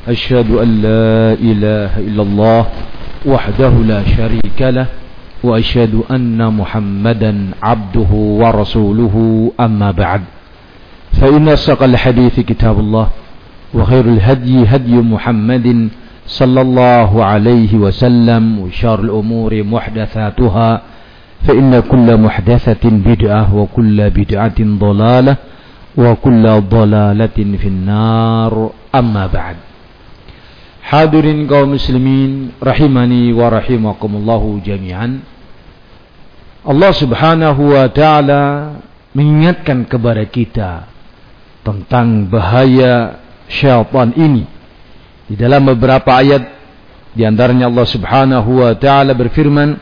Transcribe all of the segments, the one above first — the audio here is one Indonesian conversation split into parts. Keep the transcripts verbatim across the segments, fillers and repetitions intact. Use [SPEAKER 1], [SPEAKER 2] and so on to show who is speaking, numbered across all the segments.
[SPEAKER 1] أشهد أن لا إله إلا الله وحده لا شريك له وأشهد أن محمدا عبده ورسوله أما بعد فإن أصدق الحديث كتاب الله وخير الهدي هدي محمد صلى الله عليه وسلم وشر الأمور محدثاتها فإن كل محدثة بدعة وكل بدعة ضلالة وكل ضلالة في النار أما بعد. Hadirin kaum muslimin rahimani wa rahimakumullahu jami'an. Allah Subhanahu wa taala mengingatkan kepada kita tentang bahaya syaitan ini di dalam beberapa ayat. Di antaranya Allah Subhanahu wa taala berfirman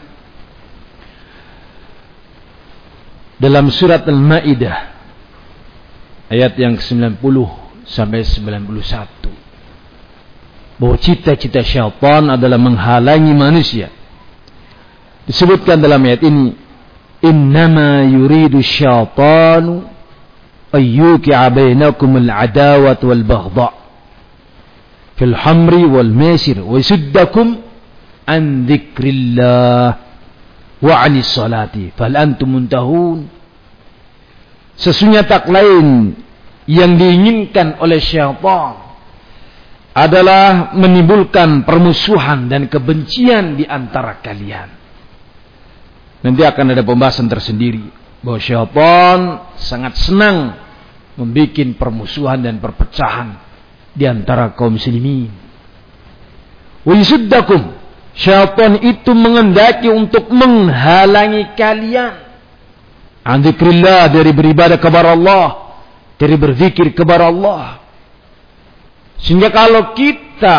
[SPEAKER 1] dalam surat Al-Maidah ayat yang sembilan puluh sampai sembilan puluh satu bahwa cita-cita syaitan adalah menghalangi manusia. Disebutkan dalam ayat ini, innama yuridu syaitanu ayyuki'a bainakumul adawat wal baghdha fil hamri wal maisir wa yasuddakum an dzikrillah wa 'anis salati fal antum muntahun. Sesungguhnya tak lain yang diinginkan oleh syaitan adalah menimbulkan permusuhan dan kebencian di antara kalian. Nanti akan ada pembahasan tersendiri bahwa syaitan sangat senang membuat permusuhan dan perpecahan di antara kaum muslimin. Wa yasuddakum, syaitan itu mengendaki untuk menghalangi kalian an dzikrillah, dari beribadah kepada Allah, dari berzikir kepada Allah. Sehingga kalau kita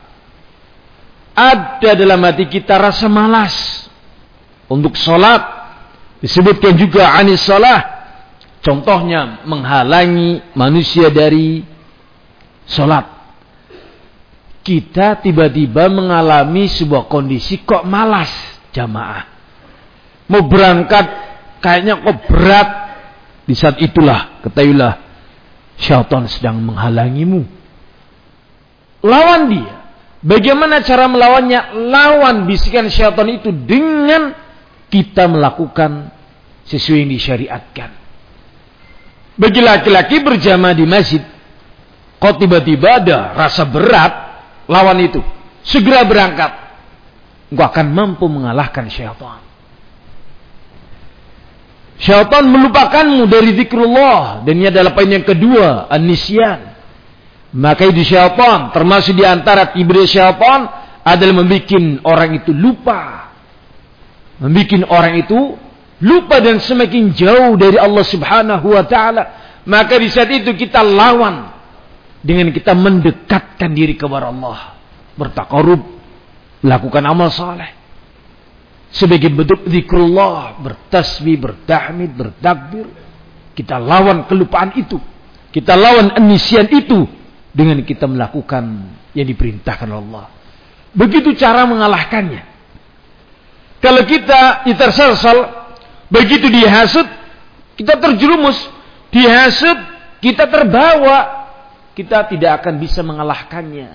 [SPEAKER 1] ada dalam hati kita rasa malas untuk sholat, disebutkan juga anis sholat, contohnya menghalangi manusia dari sholat. Kita tiba-tiba mengalami sebuah kondisi kok malas jamaah, mau berangkat kayaknya kok berat. Di saat itulah ketahuilah syaitan sedang menghalangimu. Lawan dia. Bagaimana cara melawannya? Lawan bisikan syaitan itu dengan kita melakukan sesuai yang disyariatkan. Bagi laki-laki berjamaah di masjid, kok tiba-tiba ada rasa berat lawan itu, segera berangkat. Engkau akan mampu mengalahkan syaitan. Syaitan melupakanmu dari zikrullah, dan ini adalah poin yang kedua, an-nisyan. Maka itu syaitan, termasuk di antara tiba syaitan adalah membuat orang itu lupa. Membuat orang itu lupa dan semakin jauh dari Allah Subhanahu wa taala. Maka di saat itu kita lawan dengan kita mendekatkan diri kepada Allah, bertaqarrub, melakukan amal saleh sebagai bentuk zikrullah, bertasbih, bertahmid, bertakbir. Kita lawan kelupaan itu. Kita lawan nisyan itu dengan kita melakukan yang diperintahkan Allah. Begitu cara mengalahkannya. Kalau kita diterselsal, begitu dihasut, kita terjerumus, dihasut, kita terbawa, kita tidak akan bisa mengalahkannya.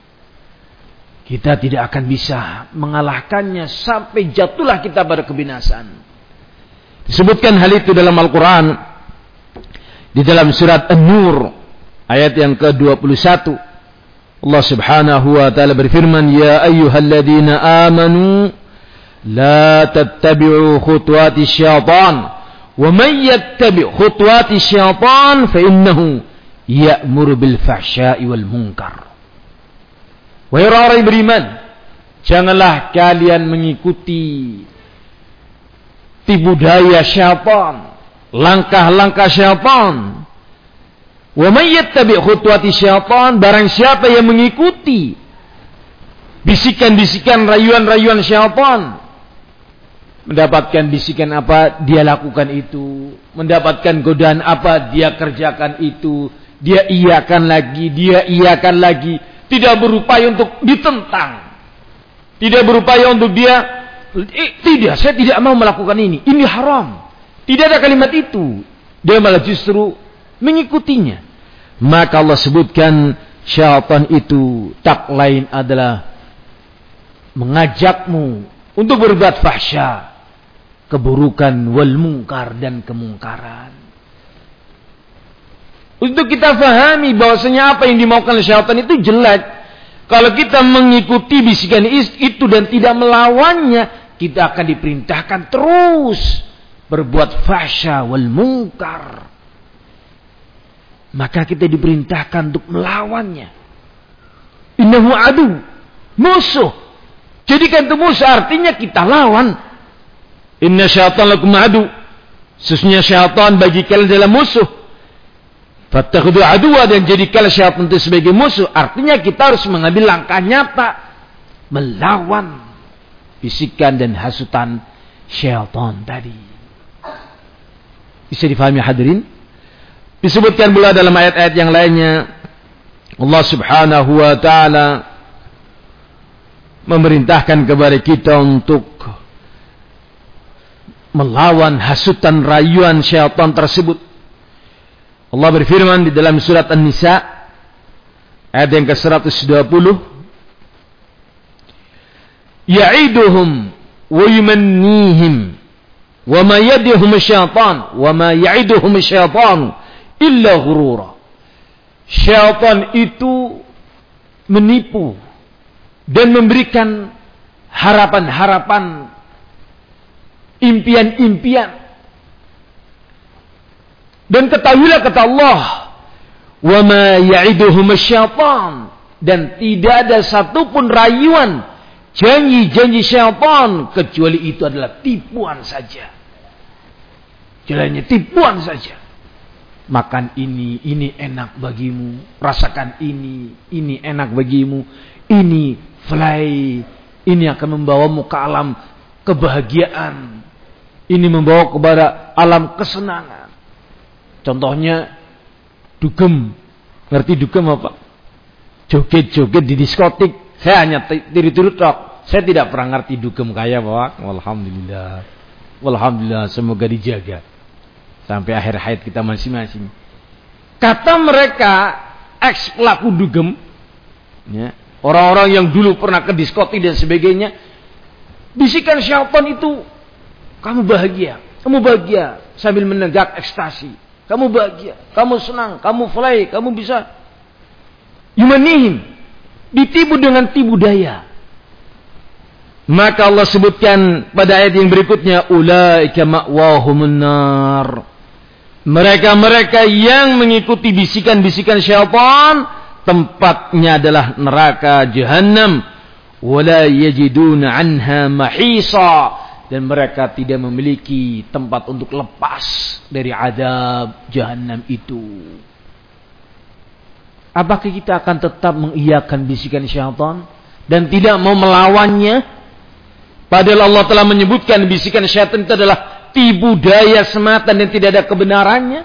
[SPEAKER 1] Kita tidak akan bisa mengalahkannya sampai jatuhlah kita pada kebinasaan. Disebutkan hal itu dalam Al-Quran di dalam surat An-Nur ayat yang ke dua puluh satu. Allah Subhanahu wa taala berfirman, ya ayyuhalladzina amanu la tattabi'u khutuwati syaitan wa man yattabi' khutuwati syaitan fa innahu ya'muru bil fahsya'i wal munkar. Wahai orang yang beriman, janganlah kalian mengikuti tipu daya syaitan, langkah-langkah syaitan. Wa may yattabi' khutuwati syaitan, barang siapa yang mengikuti bisikan-bisikan, rayuan-rayuan syaitan, mendapatkan bisikan apa dia lakukan itu, mendapatkan godaan apa dia kerjakan itu, dia iyakan lagi, dia iyakan lagi, tidak berupaya untuk ditentang, tidak berupaya untuk dia eh, tidak, saya tidak mau melakukan ini, ini haram, tidak ada kalimat itu, dia malah justru mengikutinya. Maka Allah sebutkan syaitan itu tak lain adalah mengajakmu untuk berbuat fahsya, keburukan, wal mungkar, dan kemungkaran. Untuk kita fahami bahwasanya apa yang dimaukan oleh syaitan itu jelek. Kalau kita mengikuti bisikan itu dan tidak melawannya, kita akan diperintahkan terus berbuat fahsya wal mungkar. Maka kita diperintahkan untuk melawannya. Innahu adu, musuh. Jadikan itu musuh, artinya kita lawan. Inna syaitan lakum adu. Sesungguhnya syaitan bagi kalian adalah musuh. Fattakhudhu aduwa, dan jadikanlah syaitan itu sebagai musuh. Artinya kita harus mengambil langkah nyata melawan bisikan dan hasutan syaitan tadi. Bisa difahami hadirin? Disebutkan pula dalam ayat-ayat yang lainnya, Allah Subhanahu wa taala memerintahkan kepada kita untuk melawan hasutan rayuan syaitan tersebut. Allah berfirman di dalam surat An-Nisa ayat yang ke seratus dua puluh, ya'iduhum wa yumannihim wa ma yadihum syaitan wa ma ya'iduhum syaitan illa ghurura. Syaitan itu menipu dan memberikan harapan-harapan, impian-impian. Dan ketahuilah kata Allah, wa ma ya'iduhum syaitan, dan tidak ada satupun rayuan, janji-janji syaitan, kecuali itu adalah tipuan saja. Jalannya tipuan saja. Makan ini, ini enak bagimu. Rasakan ini, ini enak bagimu. Ini fly, ini akan membawamu ke alam kebahagiaan. Ini membawa kepada alam kesenangan. Contohnya dugem. Ngerti dugem apa? Joget-joget di diskotik. Saya hanya tiru-tiru tok. Saya tidak pernah ngerti dugem kaya, Pak. Alhamdulillah. Alhamdulillah, semoga dijaga sampai akhir hayat kita masing-masing. Kata mereka, ex pelaku dugem, ya, orang-orang yang dulu pernah ke diskotik dan sebagainya, bisikan syaitan itu, kamu bahagia, kamu bahagia sambil menegak ekstasi, kamu bahagia, kamu senang, kamu fly, kamu bisa yumanihim, ditipu dengan tipu daya. Maka Allah sebutkan pada ayat yang berikutnya, ulaika ma'wahumun nar. Mereka-mereka yang mengikuti bisikan-bisikan syaitan, tempatnya adalah neraka jahanam. Wala yajiduna anha mahisa, dan mereka tidak memiliki tempat untuk lepas dari azab jahanam itu. Apakah kita akan tetap mengiyakan bisikan syaitan dan tidak mau melawannya? Padahal Allah telah menyebutkan bisikan syaitan itu adalah tipu daya semata dan tidak ada kebenarannya.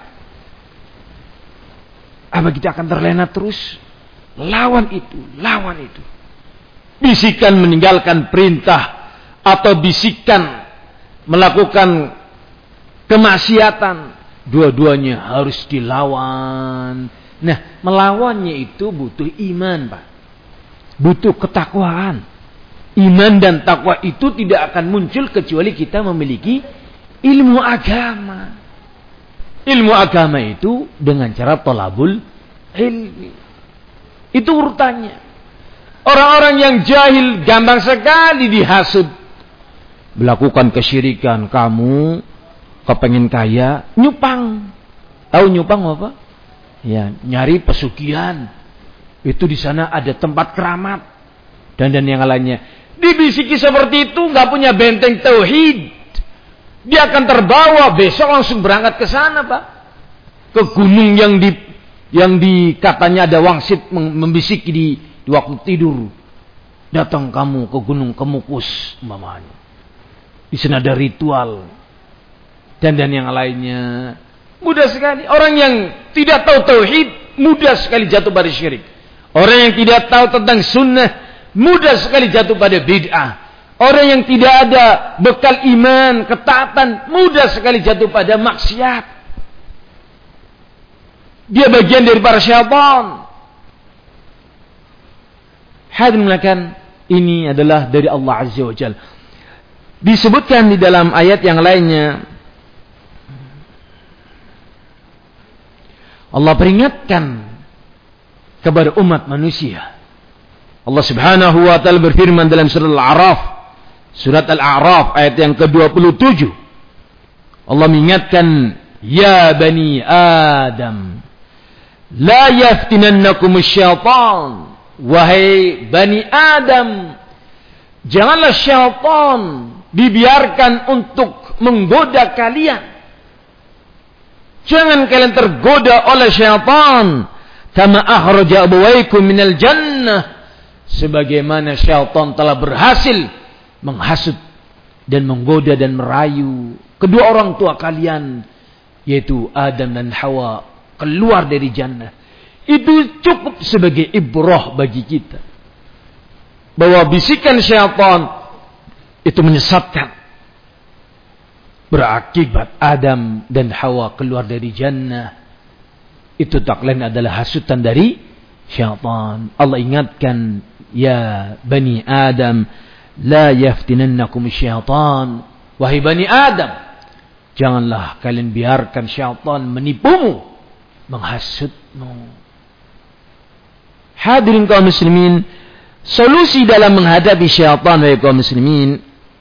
[SPEAKER 1] Apa kita akan terlena terus? Lawan itu, lawan itu. Bisikan meninggalkan perintah atau bisikan melakukan kemaksiatan, dua-duanya harus dilawan. Nah, melawannya itu butuh iman, Pak. Butuh ketakwaan. Iman dan takwa itu tidak akan muncul kecuali kita memiliki ilmu agama. Ilmu agama itu dengan cara thalabul ilmi. Itu urutannya. Orang-orang yang jahil gampang sekali dihasud. Melakukan kesyirikan. Kamu kepengen kaya, nyupang. Tahu nyupang apa? Ya, nyari pesugihan. Itu di sana ada tempat keramat dan dan yang lainnya. Dibisiki seperti itu, nggak punya benteng tauhid, dia akan terbawa besok langsung berangkat ke sana, Pak, ke gunung yang di yang di katanya ada wangsit membisiki di, di waktu tidur. Datang kamu ke gunung Kemukus umpamanya. Di sana ada ritual dan dan yang lainnya. Mudah sekali orang yang tidak tahu tauhid mudah sekali jatuh pada syirik. Orang yang tidak tahu tentang sunnah mudah sekali jatuh pada bid'ah. Orang yang tidak ada bekal iman, ketaatan, mudah sekali jatuh pada maksiat. Dia bagian dari para syaitan. Hadirin mulakan, ini adalah dari Allah Azza wa Jalla. Disebutkan di dalam ayat yang lainnya, Allah peringatkan kepada umat manusia. Allah Subhanahu wa taala berfirman dalam surah Al-A'raf, surat Al-A'raf ayat yang ke dua puluh tujuh. Allah mengingatkan, ya bani Adam, la yaftinannakum syaitan. Wahai bani Adam, janganlah syaitan dibiarkan untuk menggoda kalian. Jangan kalian tergoda oleh syaitan. Kama akhraja abawaykum minal jannah. Sebagaimana syaitan telah berhasil menghasut dan menggoda dan merayu kedua orang tua kalian, yaitu Adam dan Hawa, keluar dari jannah. Itu cukup sebagai ibrah bagi kita, bahwa bisikan syaitan itu menyesatkan, berakibat Adam dan Hawa keluar dari jannah. Itu tak lain adalah hasutan dari syaitan. Allah ingatkan, ya bani Adam, la yaftinannakum syaitan. Wahai bani Adam, janganlah kalian biarkan syaitan menipumu, menghasutmu. Hadirin kaum muslimin, solusi dalam menghadapi syaitan wahai kaum muslimin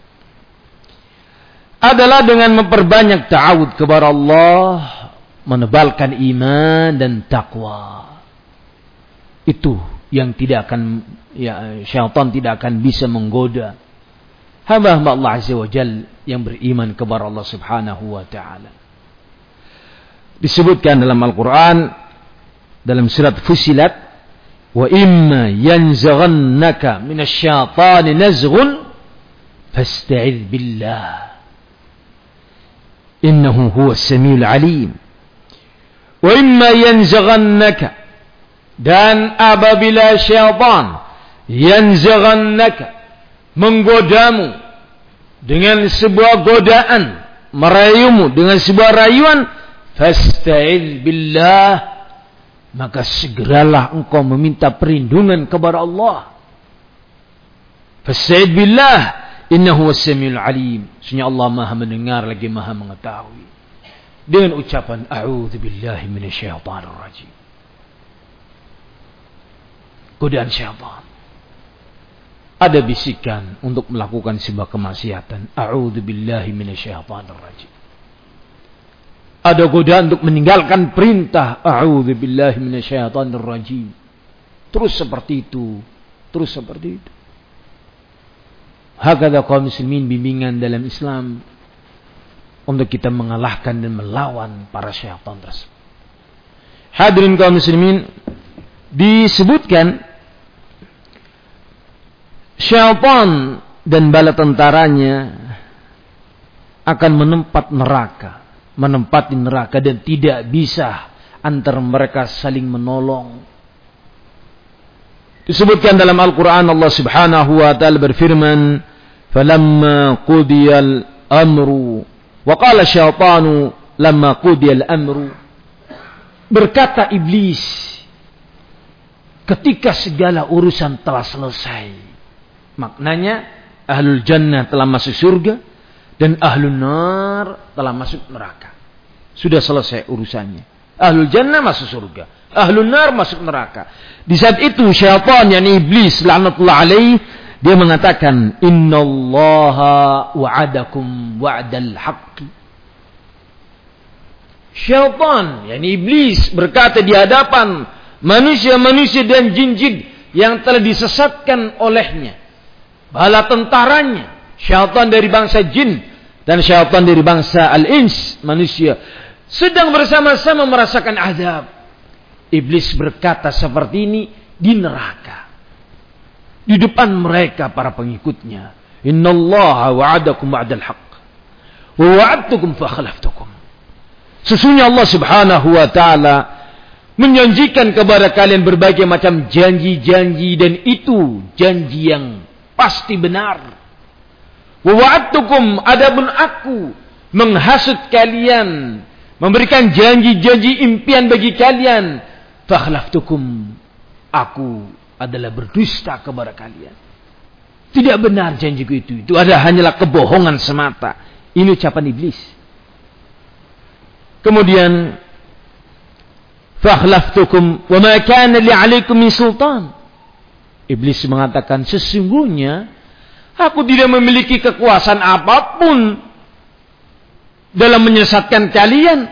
[SPEAKER 1] adalah dengan memperbanyak ta'awud kepada Allah, menebalkan iman dan takwa. Itu yang tidak akan, ya, syaitan tidak akan bisa menggoda hamba-hamba Allah Azza wa Jalla yang beriman kepada Allah Subhanahu wa taala. Disebutkan dalam Al-Qur'an dalam surat Fussilat, wa imma yanzaghannaka minasyaitani nazghun fasta'idz billah innahu huwas samiul alim. Wa imma yanzaghannaka, dan apabila syaitan yanzaghannaka, menggodamu dengan sebuah godaan, merayumu dengan sebuah rayuan, fasta'idz billah, maka segeralah engkau meminta perlindungan kepada Allah. Fasta'idz billah innahu was-samiul alim. Sesungguhnya Allah Maha mendengar lagi Maha mengetahui. Dengan ucapan a'udzu billahi minasyaitonir rajim. Godaan syaitan. Ada bisikan untuk melakukan sebuah kemaksiatan. A'udzu billahi minasyaitonir rajim. Ada godaan untuk meninggalkan perintah. A'udzu billahi minasyaitonir rajim. Terus seperti itu, terus seperti itu. Hakadha kaum muslimin, bimbingan dalam Islam untuk kita mengalahkan dan melawan para syaitan tersebut. Hadirin kaum muslimin, disebutkan syaitan dan bala tentaranya akan menempat neraka, menempati neraka, dan tidak bisa antara mereka saling menolong. Disebutkan dalam Al-Quran, Allah Subhanahu wa ta'ala berfirman, falamma qudiyal amru wa qala syaitanu lamma qudiyal amru, berkata iblis ketika segala urusan telah selesai. Maknanya ahlul jannah telah masuk surga dan ahlul nar telah masuk neraka. Sudah selesai urusannya. Ahlul jannah masuk surga, ahlul nar masuk neraka. Di saat itu syaitan, yakni iblis laknatullah alaih, dia mengatakan, innallaha wa'adakum wa'dal haqqi. Syaitan, yakni iblis, berkata di hadapan manusia-manusia dan jin-jin yang telah disesatkan olehnya, bala tentaranya, syaitan dari bangsa jin dan syaitan dari bangsa al-ins, manusia, sedang bersama-sama merasakan azab. Iblis berkata seperti ini di neraka, di depan mereka para pengikutnya. Innallaha wa'adakum wa'dal haqq wa wa'adtukum fa khalaftukum. Sesungguhnya Allah Subhanahu wa ta'ala menjanjikan kepada kalian berbagai macam janji-janji, dan itu janji yang pasti benar. Wa wa'adtukum, adapun aku menghasut kalian, memberikan janji-janji impian bagi kalian. Fa khalaftukum, aku adalah berdusta kepada kalian. Tidak benar janjiku itu. Itu adalah hanyalah kebohongan semata. Ini ucapan iblis. Kemudian, fakhlaftukum wa ma kana li 'alaikum min sultan. Iblis mengatakan, sesungguhnya aku tidak memiliki kekuasaan apapun dalam menyesatkan kalian.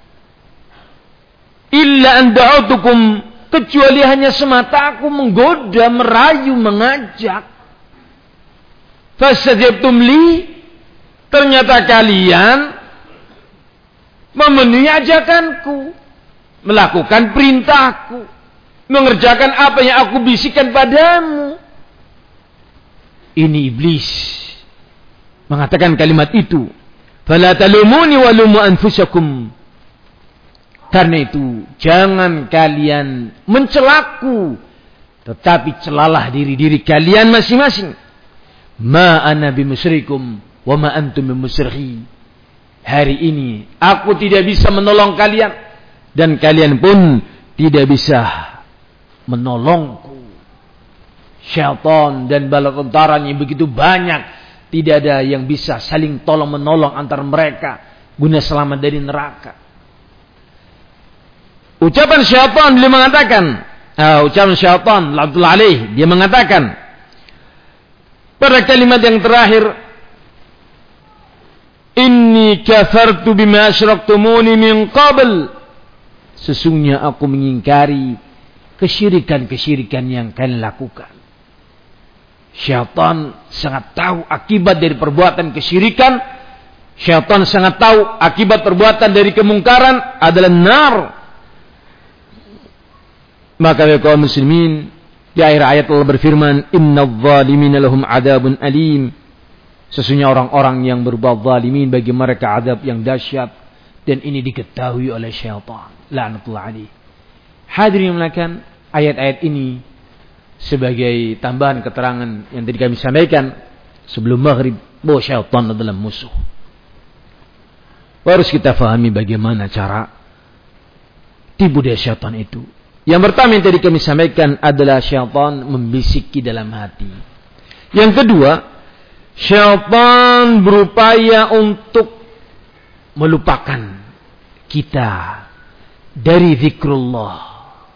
[SPEAKER 1] Illa an da'utukum, kecuali hanya semata aku menggoda, merayu, mengajak. Fastajabtum li, ternyata kalian memenuhi ajakanku, melakukan perintahku, mengerjakan apa yang aku bisikan padamu. Ini iblis mengatakan kalimat itu. Fala talumuni wa lumu anfusakum. Karena itu, jangan kalian mencelaku, tetapi celalah diri-diri kalian masing-masing. Ma ana bimusrikum wa ma antum bimusrihi. Hari ini aku tidak bisa menolong kalian dan kalian pun tidak bisa menolongku. Syaitan dan bala tentaranya begitu banyak, tidak ada yang bisa saling tolong menolong antara mereka guna selamat dari neraka. Ucapan syaitan dia mengatakan, uh, ucapan syaitan la'natullah alaih, dia mengatakan pada kalimat yang terakhir, inni kafartu bima asyraktumuni min qabl, sesungguhnya aku mengingkari kesyirikan-kesyirikan yang kalian lakukan. Syaitan sangat tahu akibat dari perbuatan kesyirikan. Syaitan sangat tahu akibat perbuatan dari kemungkaran adalah nar. Maka ya kaum muslimin, di akhir ayat Allah berfirman, innadz zalimina lahum adzabun alim. Sesungguhnya orang-orang yang berbuat zalimin bagi mereka azab yang dahsyat, dan ini diketahui oleh syaitan. La'natullah alaih. Hadirin melakukan ayat-ayat ini sebagai tambahan keterangan yang tadi kami sampaikan sebelum maghrib bahwa syaitan adalah musuh. Harus kita fahami bagaimana cara tipu daya syaitan itu. Yang pertama yang tadi kami sampaikan adalah syaitan membisiki dalam hati. Yang kedua, syaitan berupaya untuk melupakan kita dari zikrullah.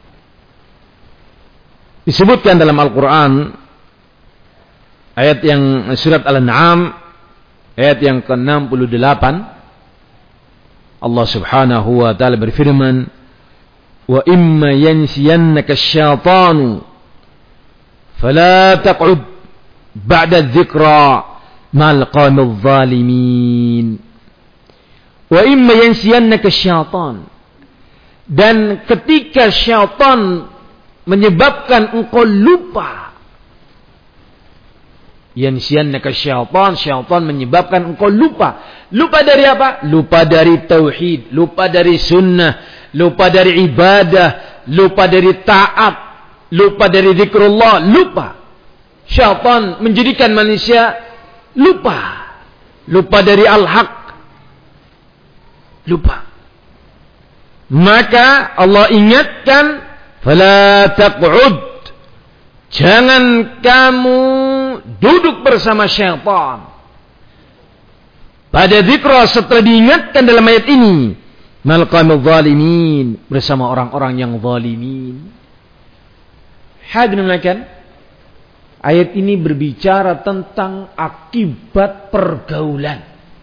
[SPEAKER 1] Disebutkan dalam Al-Quran, ayat yang surat Al-An'am, ayat yang ke enam puluh delapan, Allah subhanahu wa ta'ala berfirman, wa imma yansiyannaka asyaitanu fala taq'ud ba'da dzikra ma'al qawmidz zalimin. Wa imma yansiyannaka asyaitan, dan ketika syaitan menyebabkan engkau lupa, yansiyannaka syaitan, syaitan menyebabkan engkau lupa. Lupa dari apa? Lupa dari tauhid, lupa dari sunnah, lupa dari ibadah, lupa dari taat, lupa dari zikrullah, lupa. Syaitan menjadikan manusia lupa. Lupa dari al-haq. Lupa. Maka Allah ingatkan, fala taq'ud, jangan kamu duduk bersama syaitan. Pada zikra setelah diingatkan dalam ayat ini, mal qawmidz zalimin, bersama orang-orang yang zalimin. Hadirin sekalian, ayat ini berbicara tentang akibat pergaulan.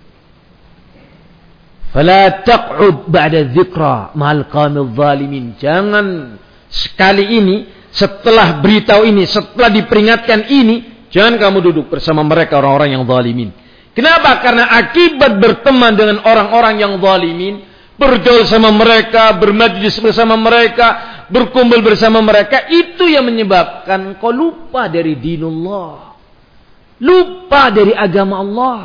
[SPEAKER 1] Fala taq'ud ba'da dzikra ma'al qawmidz zalimin. Jangan sekali ini, setelah beritahu ini, setelah diperingatkan ini, jangan kamu duduk bersama mereka orang-orang yang zalimin. Kenapa? Karena akibat berteman dengan orang-orang yang zalimin, bergaul sama mereka, bermajlis bersama mereka, berkumpul bersama mereka, itu yang menyebabkan kau lupa dari dinullah, lupa dari agama Allah.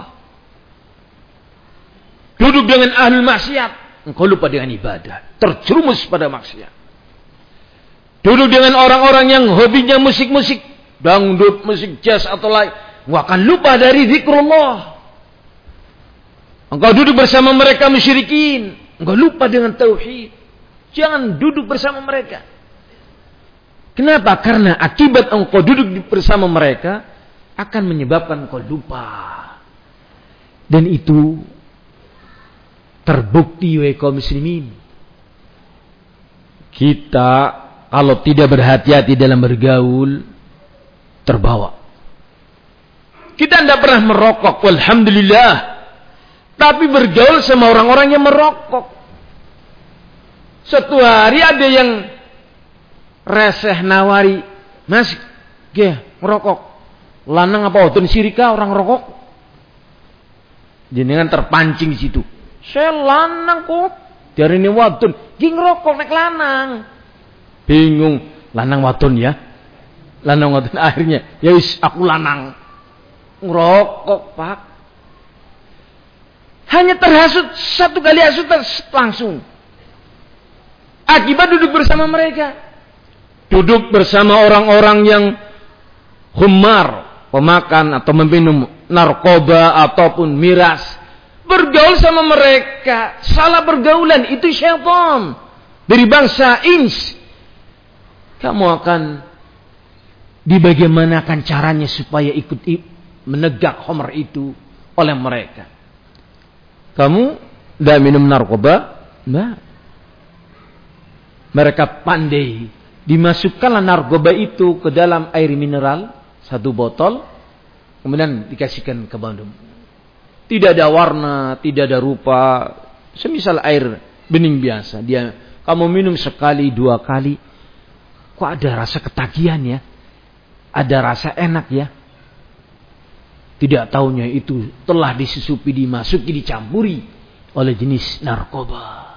[SPEAKER 1] Duduk dengan ahlul maksiat, engkau lupa dengan ibadah, terjerumus pada maksiat. Duduk dengan orang-orang yang hobinya musik-musik, dangdut, musik jazz atau lain, engkau akan lupa dari zikrullah. Engkau duduk bersama mereka musyrikin, engkau lupa dengan tauhid. Jangan duduk bersama mereka. Kenapa? Karena akibat engkau duduk bersama mereka akan menyebabkan engkau lupa. Dan itu terbukti wahai kaum muslimin. Kita kalau tidak berhati-hati dalam bergaul, terbawa. Kita tidak pernah merokok, alhamdulillah. Tapi bergaul sama orang-orang yang merokok. Suatu hari ada yang reseh nawari, mas, ya merokok. Lanang apa wadon sirika orang rokok? Jenengan terpancing di situ. Saya lanang kok. Dari ini wadon, ging rokok nek lanang. Bingung, lanang wadon ya. Lanang wadon akhirnya, ya wis aku lanang. Ngerokok, Pak. Hanya terhasut satu kali hasut langsung. Akibat duduk bersama mereka. Duduk bersama orang-orang yang khumar, pemakan atau meminum narkoba ataupun miras. Bergaul sama mereka, salah pergaulan, itu syaitan dari bangsa ins. Kamu akan dibagaimanakan caranya supaya ikut menegak khamr itu oleh mereka. Kamu tidak minum narkoba? Nah, mereka pandai. Dimasukkanlah narkoba itu ke dalam air mineral satu botol, kemudian dikasihkan ke Bandung. Tidak ada warna, tidak ada rupa, semisal air bening biasa. Dia, kamu minum sekali, dua kali, kok ada rasa ketagihan ya? Ada rasa enak ya? Tidak tahunya itu telah disusupi, dimasuki, dicampuri oleh jenis narkoba.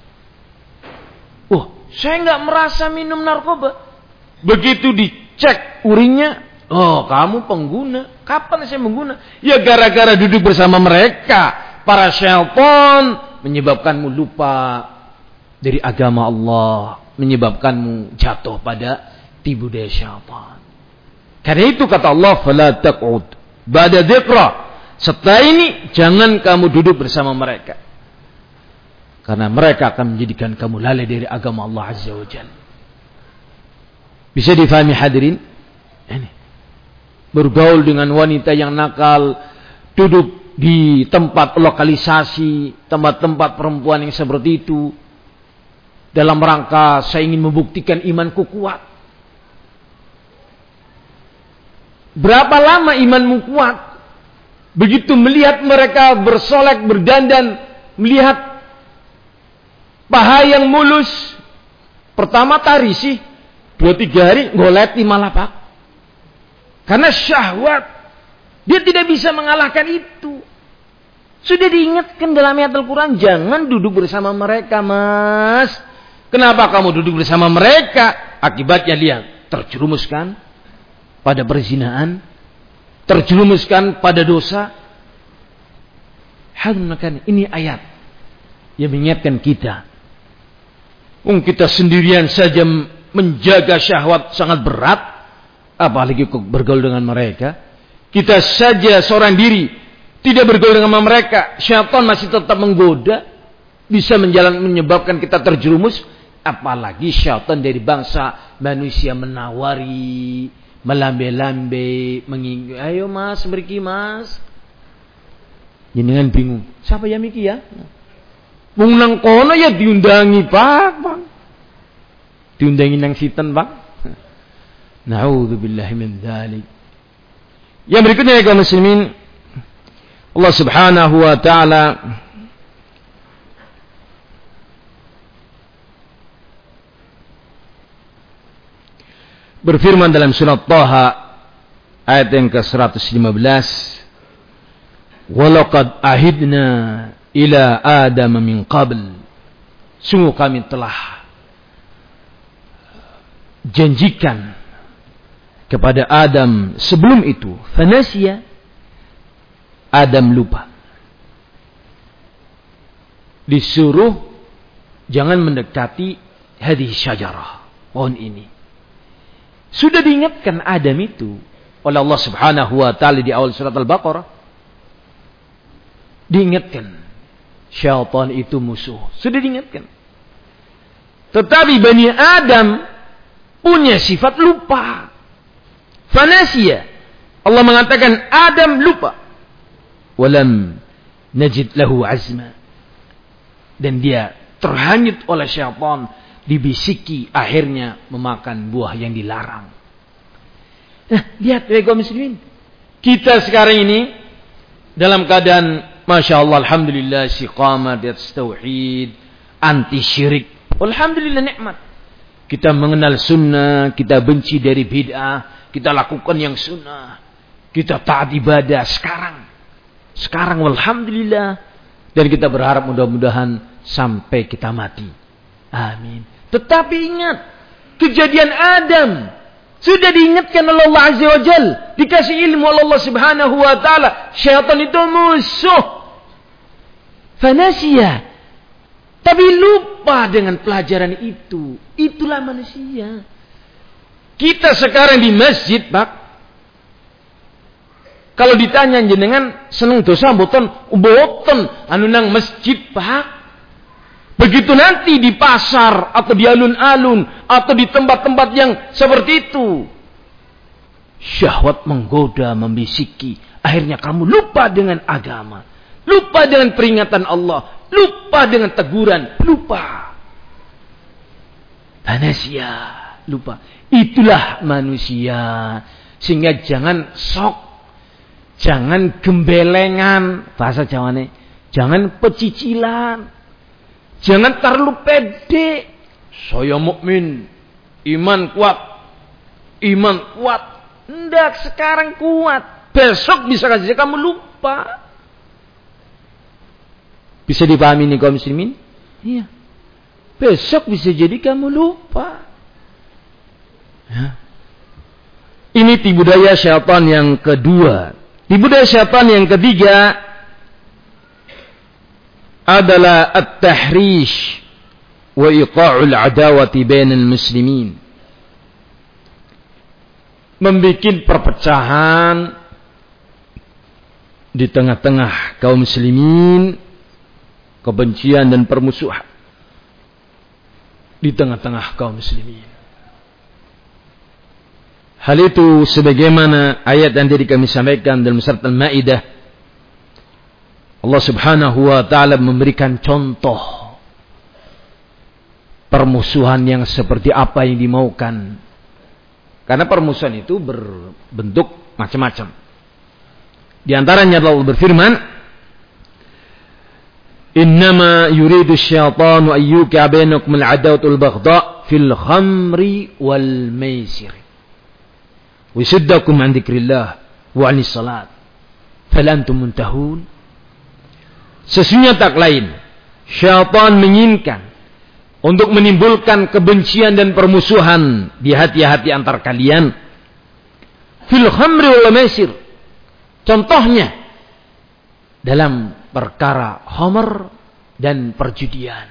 [SPEAKER 1] Oh, saya nggak merasa minum narkoba. Begitu dicek urinnya, oh, kamu pengguna. Kapan saya mengguna? Ya gara-gara duduk bersama mereka. Para syaitan menyebabkanmu lupa dari agama Allah. Menyebabkanmu jatuh pada tipu daya syaitan. Karena itu kata Allah, فَلَا تَقْعُدْ بَعْدَ ذِكْرَ. Setelah ini, jangan kamu duduk bersama mereka. Karena mereka akan menjadikan kamu lalai dari agama Allah Azza wa Jalla. Bisa difahami hadirin? Ini. Bergaul dengan wanita yang nakal, duduk di tempat lokalisasi, tempat-tempat perempuan yang seperti itu, dalam rangka saya ingin membuktikan imanku kuat. Berapa lama imanmu kuat? Begitu melihat mereka bersolek, berdandan, melihat paha yang mulus, pertama tari sih, dua tiga hari ngoleti malah Pak. Karena syahwat. Dia tidak bisa mengalahkan itu. Sudah diingatkan dalam ayat Al-Quran. Jangan duduk bersama mereka, mas. Kenapa kamu duduk bersama mereka? Akibatnya lihat. Terjerumuskan pada perzinaan. Terjerumuskan pada dosa. Hadunakan. Ini ayat yang mengingatkan kita. Um, kita sendirian saja menjaga syahwat sangat berat. Apalagi bergaul dengan mereka. Kita saja seorang diri tidak bergaul dengan mereka, syaitan masih tetap menggoda, bisa menjalan menyebabkan kita terjerumus. Apalagi syaitan dari bangsa manusia menawari, melambe-lambe, menginggi, ayo mas, beriki mas. Jenengan bingung, siapa yang miki ya? Wong nang kono ya diundangi Pak, Bang. Diundangi nang sitan, Bang. Na'udzubillahi min dzalik. Yang berikutnya ya kaum muslimin, Allah Subhanahu wa taala berfirman dalam surat Thaha ayat yang ke seratus lima belas, "Wa laqad ahidna ila Adam min qabl." Sungguh kami telah janjikan kepada Adam sebelum itu. Fanasya, Adam lupa. Disuruh jangan mendekati hadhihi syajarah, pohon ini. Sudah diingatkan Adam itu oleh Allah Subhanahu wa taala di awal surat Al-Baqarah. Diingatkan syaitan itu musuh. Sudah diingatkan. Tetapi Bani Adam punya sifat lupa. Fanasiya. Allah mengatakan Adam lupa. Walam najid lahu azma. Dan dia terhanyut oleh syaitan, dibisiki, akhirnya memakan buah yang dilarang. Nah, lihat ya kaum muslimin. Kita sekarang ini dalam keadaan Masya Allah, alhamdulillah, istiqamah di atas tauhid, anti syirik. Alhamdulillah nikmat. Kita mengenal sunnah, kita benci dari bid'ah, kita lakukan yang sunnah, kita taat ibadah sekarang. Sekarang alhamdulillah. Dan kita berharap mudah-mudahan sampai kita mati. Amin. Tetapi ingat, kejadian Adam sudah diingatkan oleh Allah Azza wa Jal. Dikasih ilmu oleh Allah Subhanahu wa ta'ala. Syaitan itu musuh. Fanasiya. Tapi lupa dengan pelajaran itu. Itulah manusia. Kita sekarang di masjid, Pak. Kalau ditanya jenengan seneng dosa mboten? Mboten. Anu nang masjid, Pak. Begitu nanti di pasar atau di alun-alun atau di tempat-tempat yang seperti itu, syahwat menggoda, membisiki, akhirnya kamu lupa dengan agama, lupa dengan peringatan Allah, lupa dengan teguran, lupa. Manusia lupa. Itulah manusia. Sehingga jangan sok, jangan gembelengan, bahasa Jawane, jangan pecicilan. Jangan terlalu pede. Saya mukmin, iman kuat, iman kuat. Ndak, sekarang kuat. Besok bisa saja kamu lupa. Bisa dipahami nih kaum muslimin? Iya. Besok bisa jadi kamu lupa. Ya. Ini tipu daya syaitan yang kedua. Tipu daya syaitan yang ketiga adalah at-tahrish wa iqa'ul adawati bainal muslimin. Membikin perpecahan di tengah-tengah kaum muslimin, kebencian dan permusuhan di tengah-tengah kaum muslimin. Hal itu sebagaimana ayat yang tadi kami sampaikan dalam surat Al-Maidah. Allah Subhanahu wa ta'ala memberikan contoh permusuhan yang seperti apa yang dimaukan. Karena permusuhan itu berbentuk macam-macam. Di antaranya Allah berfirman, "Innama yuridu syaitanu ayyuka bainakum al-'adawata wal-baghdha fil khamri wal maisir. Wa yasuddakum 'an dzikrillah wa 'anis salat. Fal antum muntahun?" Sesungguhnya tak lain, syaitan menginginkan untuk menimbulkan kebencian dan permusuhan di hati-hati antar kalian. Fil khamri wal maisir. Contohnya dalam perkara khamr dan perjudian.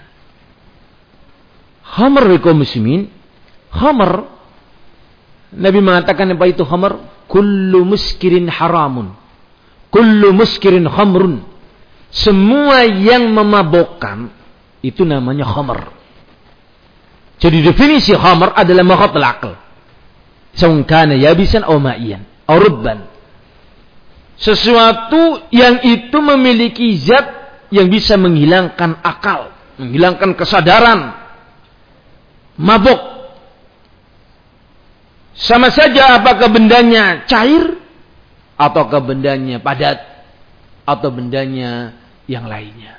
[SPEAKER 1] Khamr kaum muslimin, khamr, Nabi mengatakan apa itu khamr? Kullu muskirin haramun. Kullu muskirin khamrun. Semua yang memabukkan itu namanya khamr. Jadi definisi khamr adalah maghatul aql. Saun kana yabisan aw ma'iyan aw rubban. Sesuatu yang itu memiliki zat yang bisa menghilangkan akal, menghilangkan kesadaran. Mabuk. Sama saja apakah bendanya cair ataukah bendanya padat atau bendanya yang lainnya.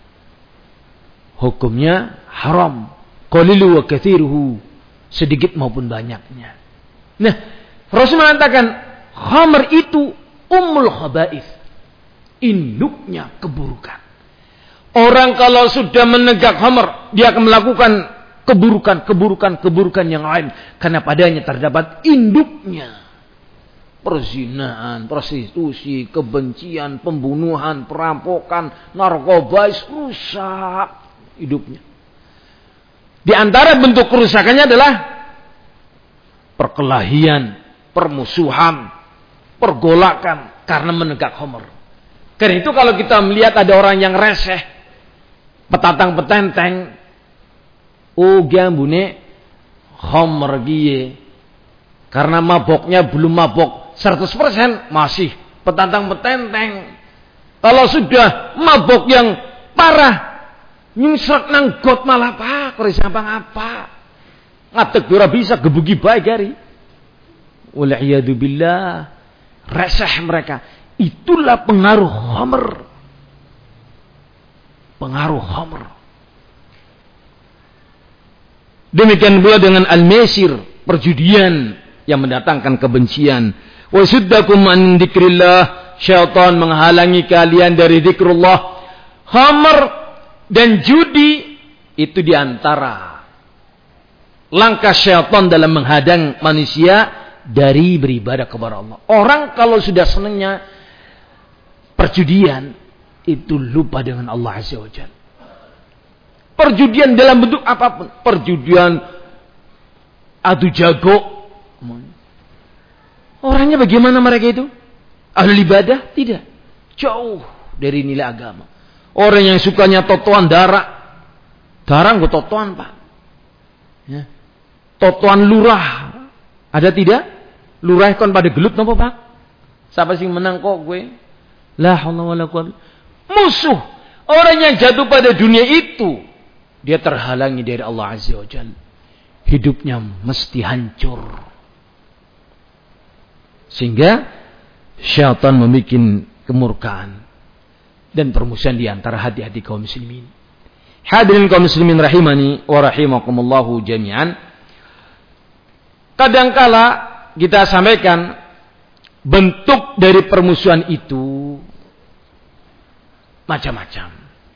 [SPEAKER 1] Hukumnya haram. Qalilu wa kathiruhu, sedikit maupun banyaknya. Nah, Rasul mengatakan khamr itu ummul khaba'ith, induknya keburukan. Orang kalau sudah menegak khamr, dia akan melakukan keburukan, keburukan, keburukan yang lain karena padanya terdapat induknya. Perzinahan, prostitusi, kebencian, pembunuhan, perampokan, narkoba, rusak hidupnya. Di antara bentuk kerusakannya adalah perkelahian, permusuhan, pergolakan karena menegak khamr. Karena itu kalau kita melihat ada orang yang reseh, petatang petenteng, oh gambune khamr giye. Karena maboknya belum mabok seratus persen, masih petantang-petenteng. Kalau sudah mabok yang parah, nyungsrek nang got malah pak, kore siapa ngapa? Ngatek ora bisa gebugi bae gari. Wal'iyadu billah, resah mereka. Itulah pengaruh khamr. Pengaruh khamr. Demikian pula dengan al-maisir, perjudian yang mendatangkan kebencian. Wa suddakum an dzikrillah, syaitan menghalangi kalian dari zikrullah. Khamr dan judi itu diantara langkah syaitan dalam menghadang manusia dari beribadah kepada Allah. Orang kalau sudah senangnya perjudian, itu lupa dengan Allah Azza wa Jalla. Perjudian dalam bentuk apapun. Perjudian adu jago. Orangnya bagaimana mereka itu? Ahli ibadah? Tidak. Jauh dari nilai agama. Orang yang sukanya totoan darah. Darah gue totoan pak. Ya. Totoan lurah. Ada tidak? Lurah kan pada gelut nopo pak? Siapa sih menang kok gue? La haula wala quwwata. Musuh. Orang yang jatuh pada dunia itu, dia terhalangi dari Allah Azza wa Jalla. Hidupnya mesti hancur. Sehingga syaitan membuat kemurkaan dan permusuhan di antara hati-hati kaum muslimin. Hadirin kaum muslimin rahimani wa rahimakumullahu jami'an. Kadangkala kita sampaikan bentuk dari permusuhan itu macam-macam.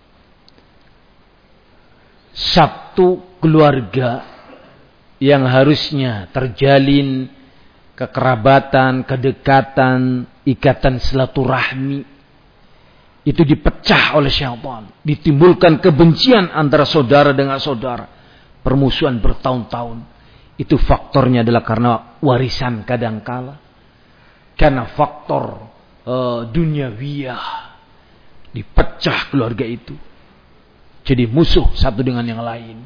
[SPEAKER 1] Satu keluarga yang harusnya terjalin kekerabatan, kedekatan, ikatan silaturahmi itu dipecah oleh syaitan, ditimbulkan kebencian antara saudara dengan saudara, permusuhan bertahun-tahun. Itu faktornya adalah karena warisan kadangkala, karena faktor uh, duniawiyah, dipecah keluarga itu jadi musuh satu dengan yang lain.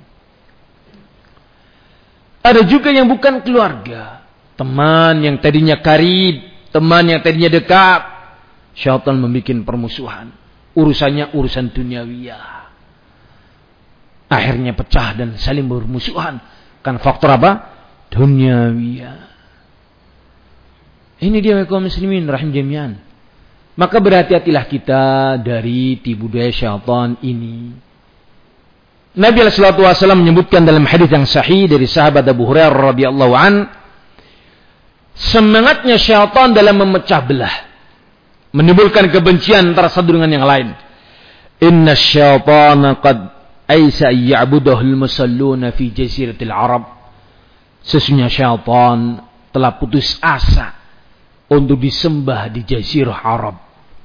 [SPEAKER 1] Ada juga yang bukan keluarga, teman yang tadinya karib, teman yang tadinya dekat, syaitan membuat permusuhan. Urusannya urusan duniawiyah. Akhirnya pecah dan saling bermusuhan. Kan faktor apa? Duniawiyah. Ini dia kaum muslimin rahim jami'an. Maka berhati-hatilah kita dari tipu daya syaitan ini. Nabi sallallahu alaihi wasallam menyebutkan dalam hadis yang sahih dari sahabat Abu Hurairah radhiyallahu an, semangatnya syaitan dalam memecah belah, menimbulkan kebencian antara satu dengan yang lain. Inna syaitana qad aisa ya'budahul musalluna fi jaziratil Arab. Sesungguhnya syaitan telah putus asa untuk disembah di jazirah Arab.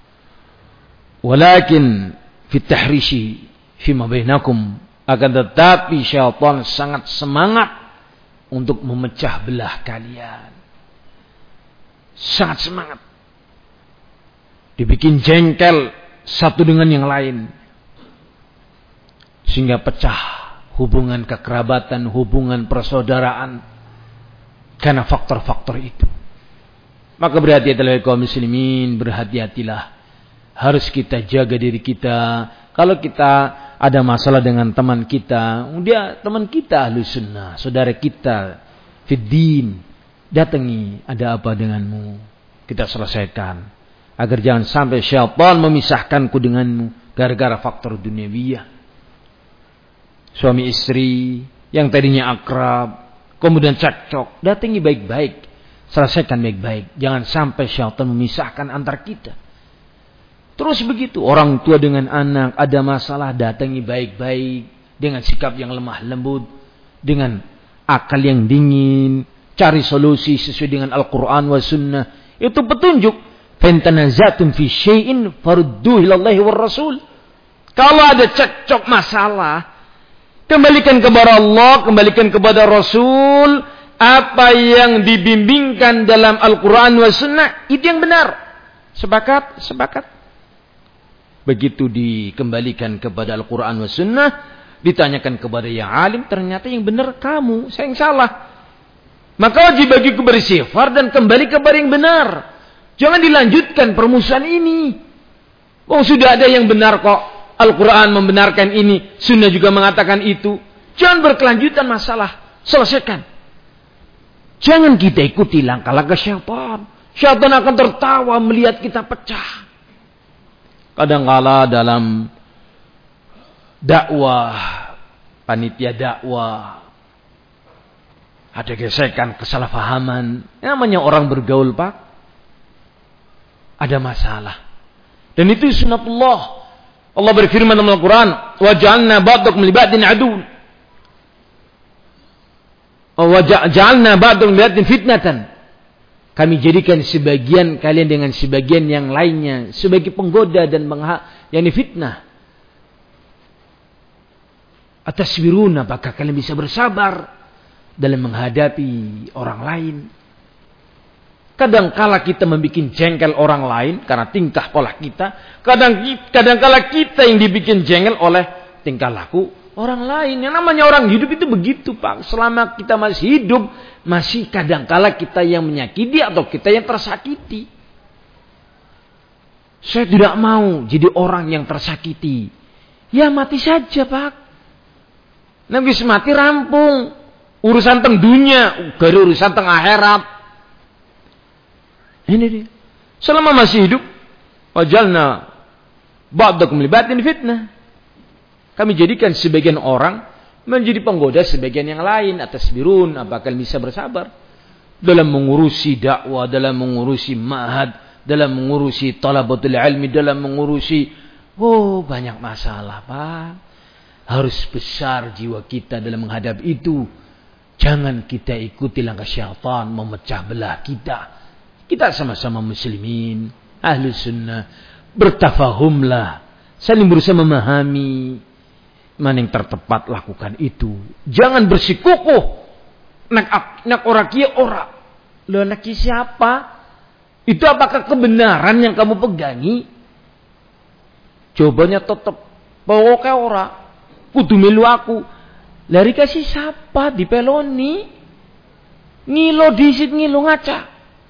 [SPEAKER 1] Walakin fit tahrishi fima bainakum, akan tetapi syaitan sangat semangat untuk memecah belah kalian. Sangat semangat. Dibikin jengkel satu dengan yang lain. Sehingga pecah hubungan kekerabatan, hubungan persaudaraan. Karena faktor-faktor itu. Maka berhati-hatilah kaum muslimin, berhati-hatilah. Harus kita jaga diri kita. Kalau kita ada masalah dengan teman kita, dia teman kita ahlu sunnah, saudara kita fiddin, datangi, ada apa denganmu, kita selesaikan, agar jangan sampai syaitan memisahkanku denganmu gara-gara faktor duniawiyah. Suami istri yang tadinya akrab kemudian cekcok, datangi baik-baik, selesaikan baik-baik, jangan sampai syaitan memisahkan antar kita. Terus begitu, orang tua dengan anak ada masalah, datangi baik-baik dengan sikap yang lemah lembut, dengan akal yang dingin, cari solusi sesuai dengan Al-Quran wa Sunnah. Itu petunjuk. Fantanazatum fi syai'in farudduhu ilallahi war Rasul. Kalau ada cekcok masalah, kembalikan kepada Allah, kembalikan kepada Rasul. Apa yang dibimbingkan dalam Al-Quran wa Sunnah, itu yang benar. Sepakat? Sepakat. Begitu dikembalikan kepada Al-Quran wa Sunnah, Ditanyakan kepada yang alim, ternyata yang benar kamu, saya yang salah. Maka wajib bagiku beristighfar dan kembali kepada yang benar. Jangan dilanjutkan permusuhan ini. Oh, sudah ada yang benar kok. Al-Quran membenarkan ini, Sunnah juga mengatakan itu. Jangan berkelanjutan masalah, selesaikan. Jangan kita ikuti langkah-langkah syaitan. Syaitan akan tertawa melihat kita pecah. Kadang-kala dalam dakwah, panitia dakwah, ada gesekan, kesalahpahaman. Namanya orang bergaul, Pak. Ada masalah. Dan itu sunnatullah. Allah berfirman dalam Al-Quran, وَجَعَلْنَا بَعْضَكُمْ لِبَعْضٍ عَدُوًّا وَجَعَلْنَا بَعْضَكُمْ لِبَعْضٍ فِتْنَةً. Kami jadikan sebagian kalian dengan sebagian yang lainnya sebagai penggoda dan mengha, yakni fitnah. Atasbiruna, apakah kalian bisa bersabar dalam menghadapi orang lain? Kadangkala kita membuat jengkel orang lain karena tingkah pola kita. Kadang kadangkala kita yang dibikin jengkel oleh tingkah laku orang lain. Yang namanya orang hidup itu begitu, Pak. Selama kita masih hidup, masih kadangkala kita yang menyakiti atau kita yang tersakiti. Saya tidak mau jadi orang yang tersakiti. Ya mati saja, Pak. Nabi mati rampung. Urusan teng dunia, baru urusan teng akhirat. Ini dia. Selama masih hidup, wajalna ba'dakum li ba'din fitnah. Kami jadikan sebagian orang menjadi penggoda sebagian yang lain. Atas birun, apakah bisa bersabar dalam mengurusi dakwah, dalam mengurusi ma'had, dalam mengurusi talabatul ilmi, dalam mengurusi oh banyak masalah, Pak. Harus besar jiwa kita dalam menghadap itu. Jangan kita ikuti langkah syaitan memecah belah kita. Kita sama-sama muslimin, ahli sunnah, bertafahumlah, saling berusaha memahami mana yang tertepat, lakukan itu. Jangan bersikukuh nak nak ora kia ora. Lo nak siapa? Itu apakah kebenaran yang kamu pegangi? Jawabannya tetap pokoknya ora. Kudu melu aku. Lari kasih siapa dipeloni? Ngilo disit ngilo ngaca.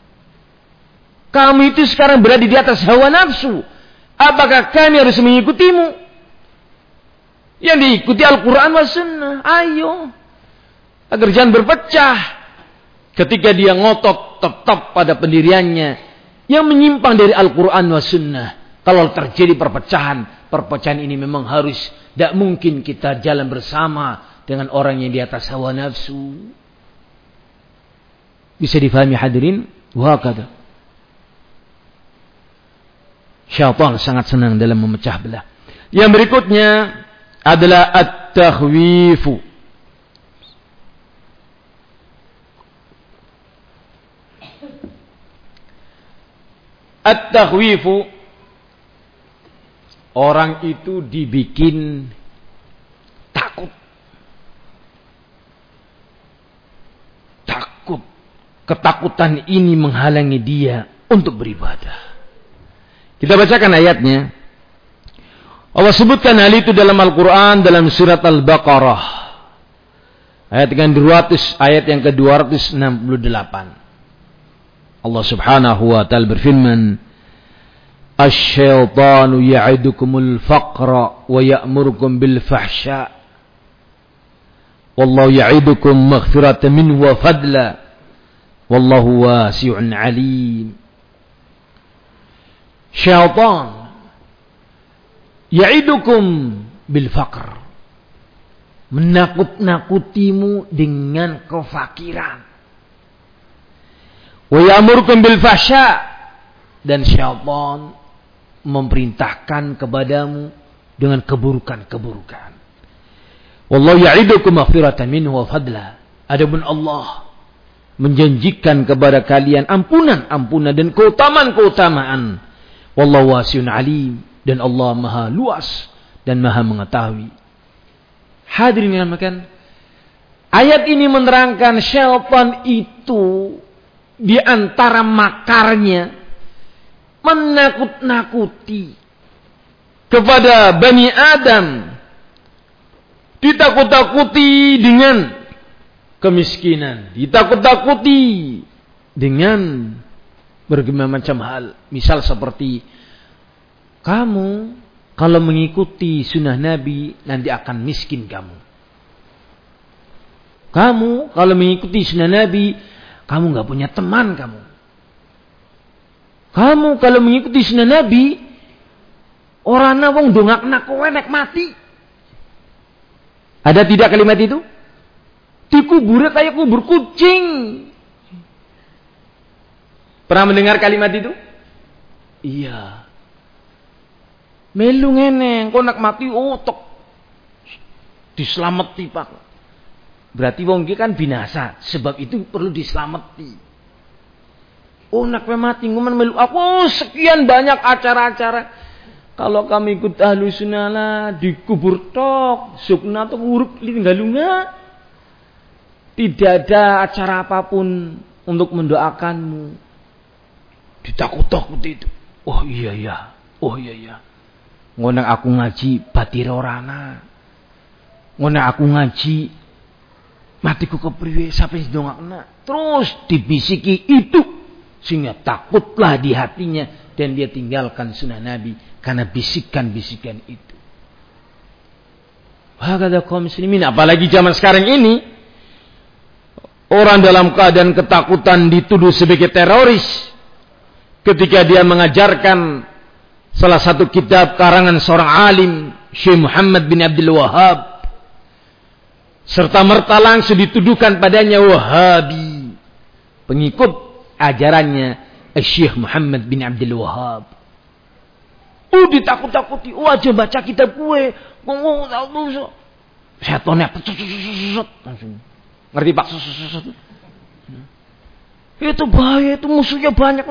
[SPEAKER 1] Kamu itu sekarang berada di atas hawa nafsu. Apakah kami harus mengikutimu? Yang diikuti Al-Quran wa Sunnah. Ayo. Agar jangan berpecah. Ketika dia ngotot tetap pada pendiriannya. Yang menyimpang dari Al-Quran wa Sunnah. Kalau terjadi perpecahan. Perpecahan ini memang harus. Tidak mungkin kita jalan bersama dengan orang yang di atas hawa nafsu. Bisa difahami hadirin? Wah kata. Syaitan sangat senang dalam memecah belah. Yang berikutnya adalah at-takhwifu. At-takhwifu, orang itu dibikin takut. Takut. Ketakutan ini menghalangi dia untuk beribadah. Kita bacakan ayatnya. Allah sebutkan hal itu dalam Al-Quran dalam surat Al-Baqarah. Ayat yang dua ratus, ayat yang ke dua ratus enam puluh delapan. Allah subhanahu wa ta'ala berfirman. Asy-syaitanu ya'idukumul faqra wa ya'murukum bil fahsya. Wallahu ya'idukum maghfiratan minhu wa fadla. Wallahu wasi'un alim. Syaitan ya'idukum bil faqr, menakut-nakutimu dengan kefakiran. Wa ya'murukum bil fahsya, dan syaitan memerintahkan kepadamu dengan keburukan-keburukan. Wallahu ya'idukum maghfiratan minhu wa fadla. Adapun Allah menjanjikan kepada kalian ampunan-ampunan dan keutamaan-keutamaan. Wallahu wasi'un alim, dan Allah maha luas dan maha mengetahui. Hadirin yang dimuliakan, ayat ini menerangkan syaitan itu di antara makarnya menakut-nakuti kepada Bani Adam ditakut-takuti dengan kemiskinan, ditakut-takuti dengan berbagai macam hal. Misal seperti kamu kalau mengikuti sunnah Nabi nanti akan miskin kamu. Kamu kalau mengikuti sunnah Nabi kamu nggak punya teman kamu. Kamu kalau mengikuti sunnah Nabi orang wong dongakna kowe nek mati. Ada tidak kalimat itu? Dikuburnya kayak kubur kucing. Pernah mendengar kalimat itu? Iya. Melu ngene, kok nak mati otok dislameti Pak. Berarti wong iki kan binasa, sebab itu perlu dislameti. Oh nak mati ngumen melu aku sekian banyak acara-acara. Kalau kami ikut ahlu sunnah lah dikubur tok, sukna tok uruk linggalunga. Tidak ada acara apapun untuk mendoakanmu. Ditakut-takuti itu. Oh iya iya, oh iya iya. Ngono aku ngaji batire orana. Ngono aku ngaji matiku kepriwe sampai ndongakna. Terus dibisiki itu sehingga takutlah di hatinya dan dia tinggalkan sunnah Nabi karena bisikan-bisikan itu. Hakada kaum muslimin, apalagi zaman sekarang ini orang dalam keadaan ketakutan dituduh sebagai teroris ketika dia mengajarkan salah satu kitab karangan seorang alim Syekh Muhammad bin Abdul Wahhab, serta merta langsung dituduhkan padanya Wahabi, pengikut ajarannya Syekh Muhammad bin Abdul Wahhab. Oh ditakut-takuti, oh aja baca kitab gue, ngomong tahu setannya langsung. Ngerti Pak? Itu bahaya, itu musuhnya banyak.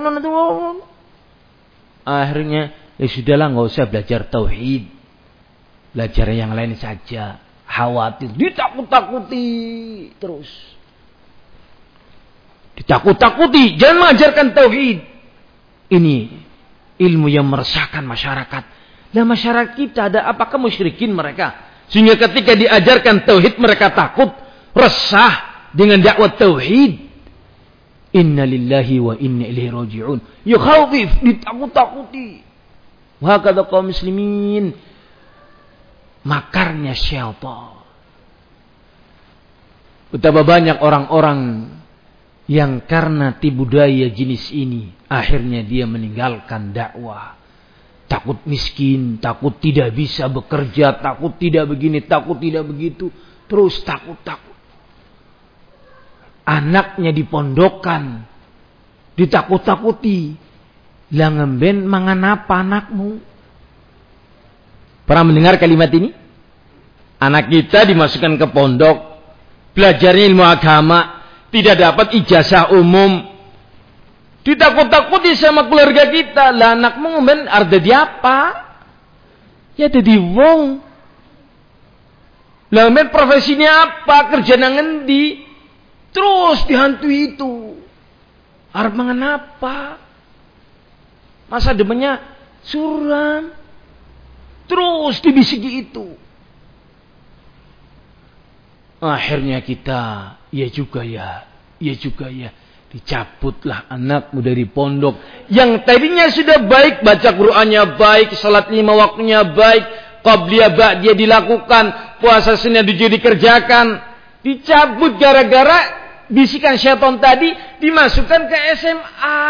[SPEAKER 1] Akhirnya ya sudahlah, nggak usah belajar tauhid, belajar yang lain saja. Khawatir, ditakut-takuti terus. Ditakut-takuti, jangan mengajarkan tauhid. Ini ilmu yang meresahkan masyarakat. Dan masyarakat kita ada apakah musyrikin mereka? Sehingga ketika diajarkan tauhid mereka takut, resah dengan dakwah tauhid. Inna lillahi wa inna ilaihi raji'un. Yukhawif, ditakut-takuti. Wa hakadha kaum muslimin. Makarnya syaitan. Betapa banyak orang-orang yang karena tipu daya jenis ini akhirnya dia meninggalkan dakwah. Takut miskin, takut tidak bisa bekerja, takut tidak begini, takut tidak begitu, terus takut-takut. Anaknya dipondokkan, ditakut-takuti. Lah ngemben mangan apa anakmu? Pernah mendengar kalimat ini? Anak kita dimasukkan ke pondok, belajarnya ilmu agama, tidak dapat ijazah umum, ditakut-takuti sama keluarga kita. Lah anakmu ngemben arda di apa? Ya jadi wong. Lah ngemben profesinya apa? Kerja nang ngendi? Terus dihantui itu. Arep mangan apa? Masa depannya suram. Terus dibisiki itu. Akhirnya kita, ya juga ya, ya juga ya. Dicabutlah anakmu dari pondok. Yang tadinya sudah baik, baca Qur'annya baik, salat lima waktunya baik, qabliyah ba'diyah dilakukan, puasa Senin juga dikerjakan. Dicabut gara-gara bisikan syaitan tadi, dimasukkan ke S M A.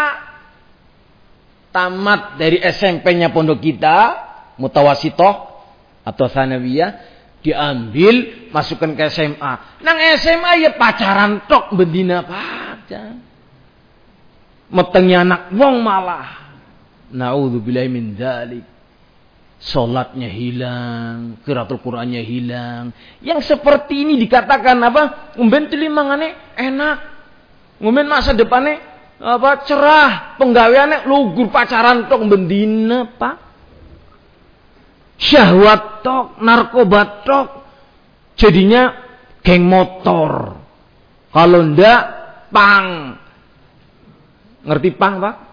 [SPEAKER 1] Tamat dari S M P-nya pondok kita, mutawasitoh atau tsanawiyah, diambil, masukkan ke S M A. Nang S M A ya pacaran tok bendina pacar. Metengnya anak wong malah. Na'udzubillahi min dzalik. Salatnya hilang, qiraatul Qur'annya hilang. Yang seperti ini dikatakan apa? Ngomben telimangane enak. Ngomben masa depannya apa? Cerah, penggaweane lugur pacaran tok bendina, Pak. Syahwat tok, narkoba tok. Jadinya geng motor. Kalau ndak pang. Ngerti pang, Pak?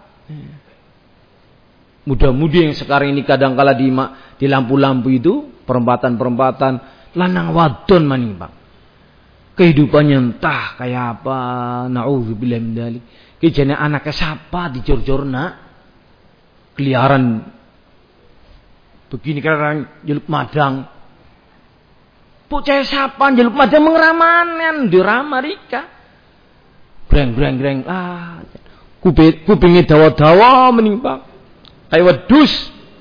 [SPEAKER 1] Muda-mudi yang sekarang ini kadang-kala di, di lampu-lampu itu, perempatan-perempatan, lanang wadon maning Pak. Kehidupannya entah kayak apa, naudzubillah min dzalik. Kejane anaknya siapa dicor-corna. Keliaran begini kan jeluk madang. Bocah siapa jeluk madang mengeramanan dirama rika. Greng-greng-greng ah. Kuping kupinge dawa-dawa mening Pak. Kayak wedhus.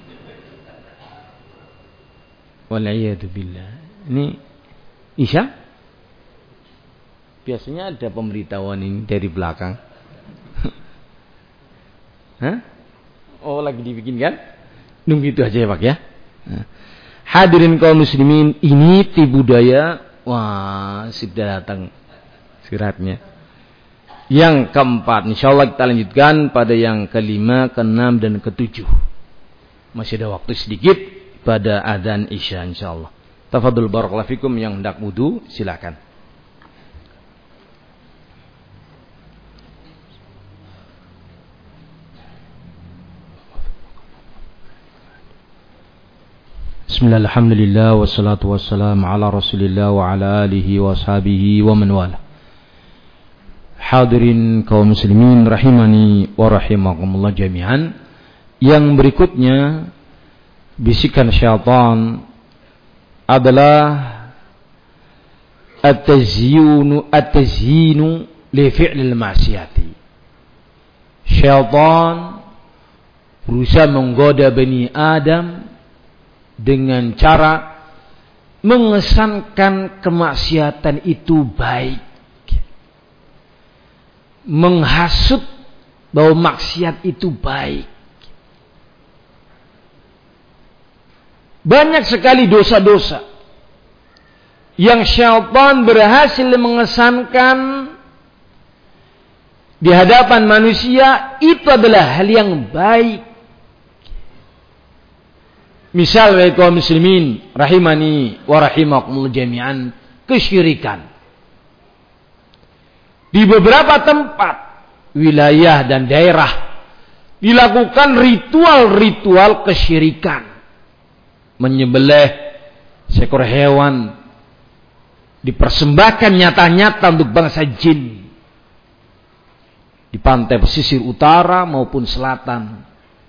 [SPEAKER 1] Waliyadu billah. Ini Isya? Biasanya ada pemberitahuan ini dari belakang. Hah? Oh, lagi dibikin kan? Nunggu itu aja ya Pak ya. Hadirin kaum muslimin, ini tipu daya. Wah, sudah datang suratnya. Yang keempat, insyaallah kita lanjutkan pada yang kelima, keenam dan ketujuh. Masih ada waktu sedikit pada adzan Isya insyaallah. Tafadhol barakallahu fikum yang hendak wudu, silakan. Bismillah, alhamdulillah, wassalatu wassalamu ala rasulillah wa ala alihi wa ashabihi wa man wala. Hadirin kaum muslimin rahimani wa rahimakumullah jami'an. Yang berikutnya, bisikan syaitan adalah at-tazyinu at-tazyinu li fi'lil ma'siyati. Syaitan berusaha menggoda Bani Adam dengan cara mengesankan kemaksiatan itu baik, menghasut bahwa maksiat itu baik. Banyak sekali dosa-dosa yang syaitan berhasil mengesankan di hadapan manusia itu adalah hal yang baik. Misal bagi kaum muslimin rahimani wa rahimakumullah jami'an, kesyirikan. Di beberapa tempat, wilayah dan daerah dilakukan ritual-ritual kesyirikan. Menyembelih seekor hewan dipersembahkan nyata-nyata untuk bangsa jin. Di pantai pesisir utara maupun selatan.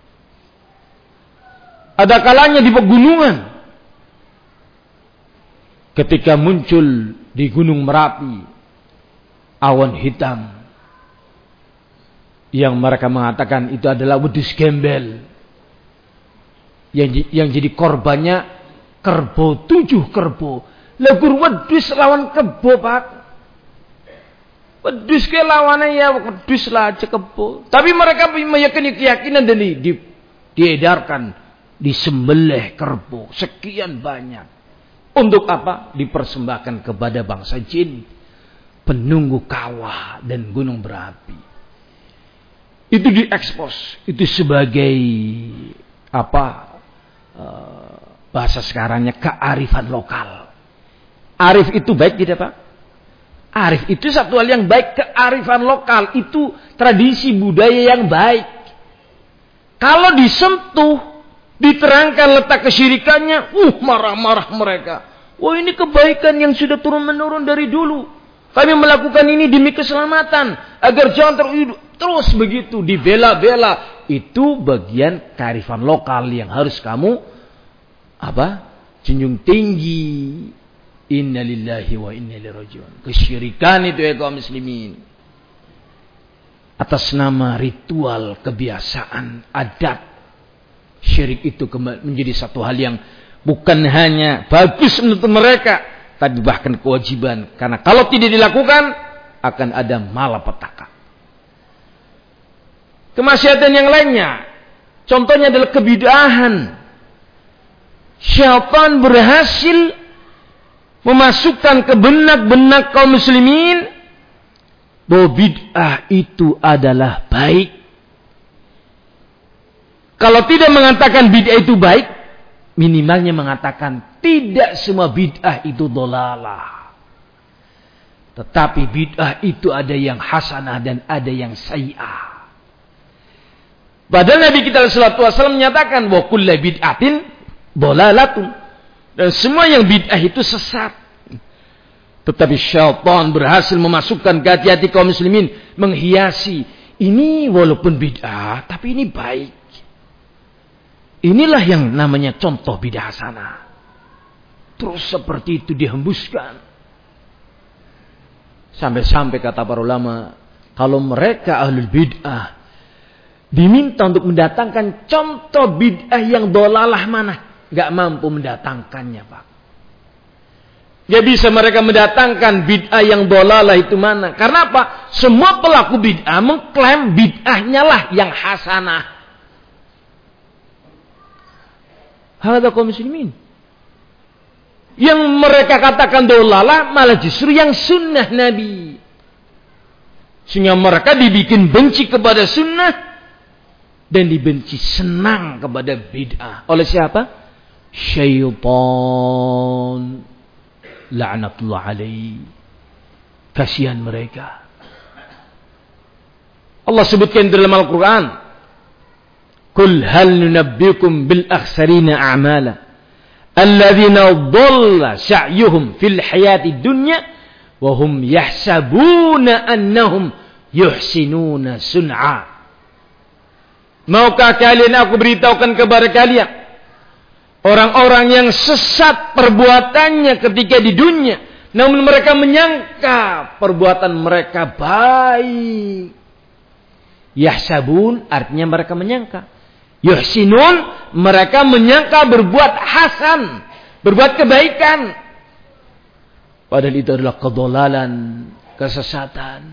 [SPEAKER 1] Ada kalanya di pegunungan. Ketika muncul di Gunung Merapi awan hitam yang mereka mengatakan itu adalah wedus gembel yang yang jadi korbannya kerbau, tujuh kerbau. Lagur wedus lawan kebo Pak. Wedus ke lawannya ya wedus lah aja kebo. Tapi mereka meyakini keyakinan dan di, di, diedarkan disembelih kerbau sekian banyak. Untuk apa? Dipersembahkan kepada bangsa jin, penunggu kawah dan gunung berapi. Itu diekspos, itu sebagai apa? Uh, bahasa sekarangnya kearifan lokal. Arif itu baik tidak Pak? Arif itu satu hal yang baik, kearifan lokal itu tradisi budaya yang baik. Kalau disentuh, diterangkan letak kesyirikannya, uh marah-marah mereka. Wah ini kebaikan yang sudah turun menurun dari dulu. Kami melakukan ini demi keselamatan agar jangan terus terus begitu dibela-bela. Itu bagian kearifan lokal yang harus kamu apa? Junjung tinggi. Inna lillahi wa inna ilaihi raji'un. Kesyirikan itu ya kaum muslimin. Atas nama ritual, kebiasaan, adat, syirik itu menjadi satu hal yang bukan hanya bagus untuk mereka, tapi bahkan kewajiban. Karena kalau tidak dilakukan, akan ada malapetaka. Kemaksiatan yang lainnya, contohnya adalah kebid'ahan. Syaitan berhasil memasukkan ke benak-benak kaum muslimin bahwa bid'ah itu adalah baik. Kalau tidak mengatakan bid'ah itu baik, minimalnya mengatakan tidak semua bid'ah itu dhalalah. Tetapi bid'ah itu ada yang hasanah dan ada yang sayyi'ah. Padahal Nabi kita sallallahu alaihi wasallam menyatakan bahwa kullu bid'atin dhalalatun. Dan semua yang bid'ah itu sesat. Tetapi syaitan berhasil memasukkan ke hati-hati kaum muslimin, menghiasi. Ini walaupun bid'ah, tapi ini baik. Inilah yang namanya contoh bid'ah hasanah. Terus seperti itu dihembuskan. Sampai-sampai kata para ulama, kalau mereka ahlul bid'ah diminta untuk mendatangkan contoh bid'ah yang dolalah mana, gak mampu mendatangkannya, Pak. Gak bisa mereka mendatangkan bid'ah yang dolalah itu mana. Karena apa? Semua pelaku bid'ah mengklaim bid'ahnya lah yang hasanah. Hadza kaum muslimin. Yang mereka katakan dolalah malah justru yang sunnah Nabi. Sehingga mereka dibikin benci kepada sunnah dan dibenci senang kepada bid'ah. Oleh siapa? Syaitan. La'natullah alaihi. Kasihan mereka. Allah sebutkan dalam Al-Quran. Qul hal nunabbikum bil akhsarina a'mala. Alladzina dhalla sa'yuhum fil hayati dunya wa hum yahsabuna annahum yuhsinuna sun'a. Maukah kalian aku beritahukan kepada kalian orang-orang yang sesat perbuatannya ketika di dunia, namun mereka menyangka perbuatan mereka baik. Yahsabun artinya mereka menyangka. Yuhsinun mereka menyangka berbuat hasan, berbuat kebaikan. Padahal itu adalah kedolalan, kesesatan.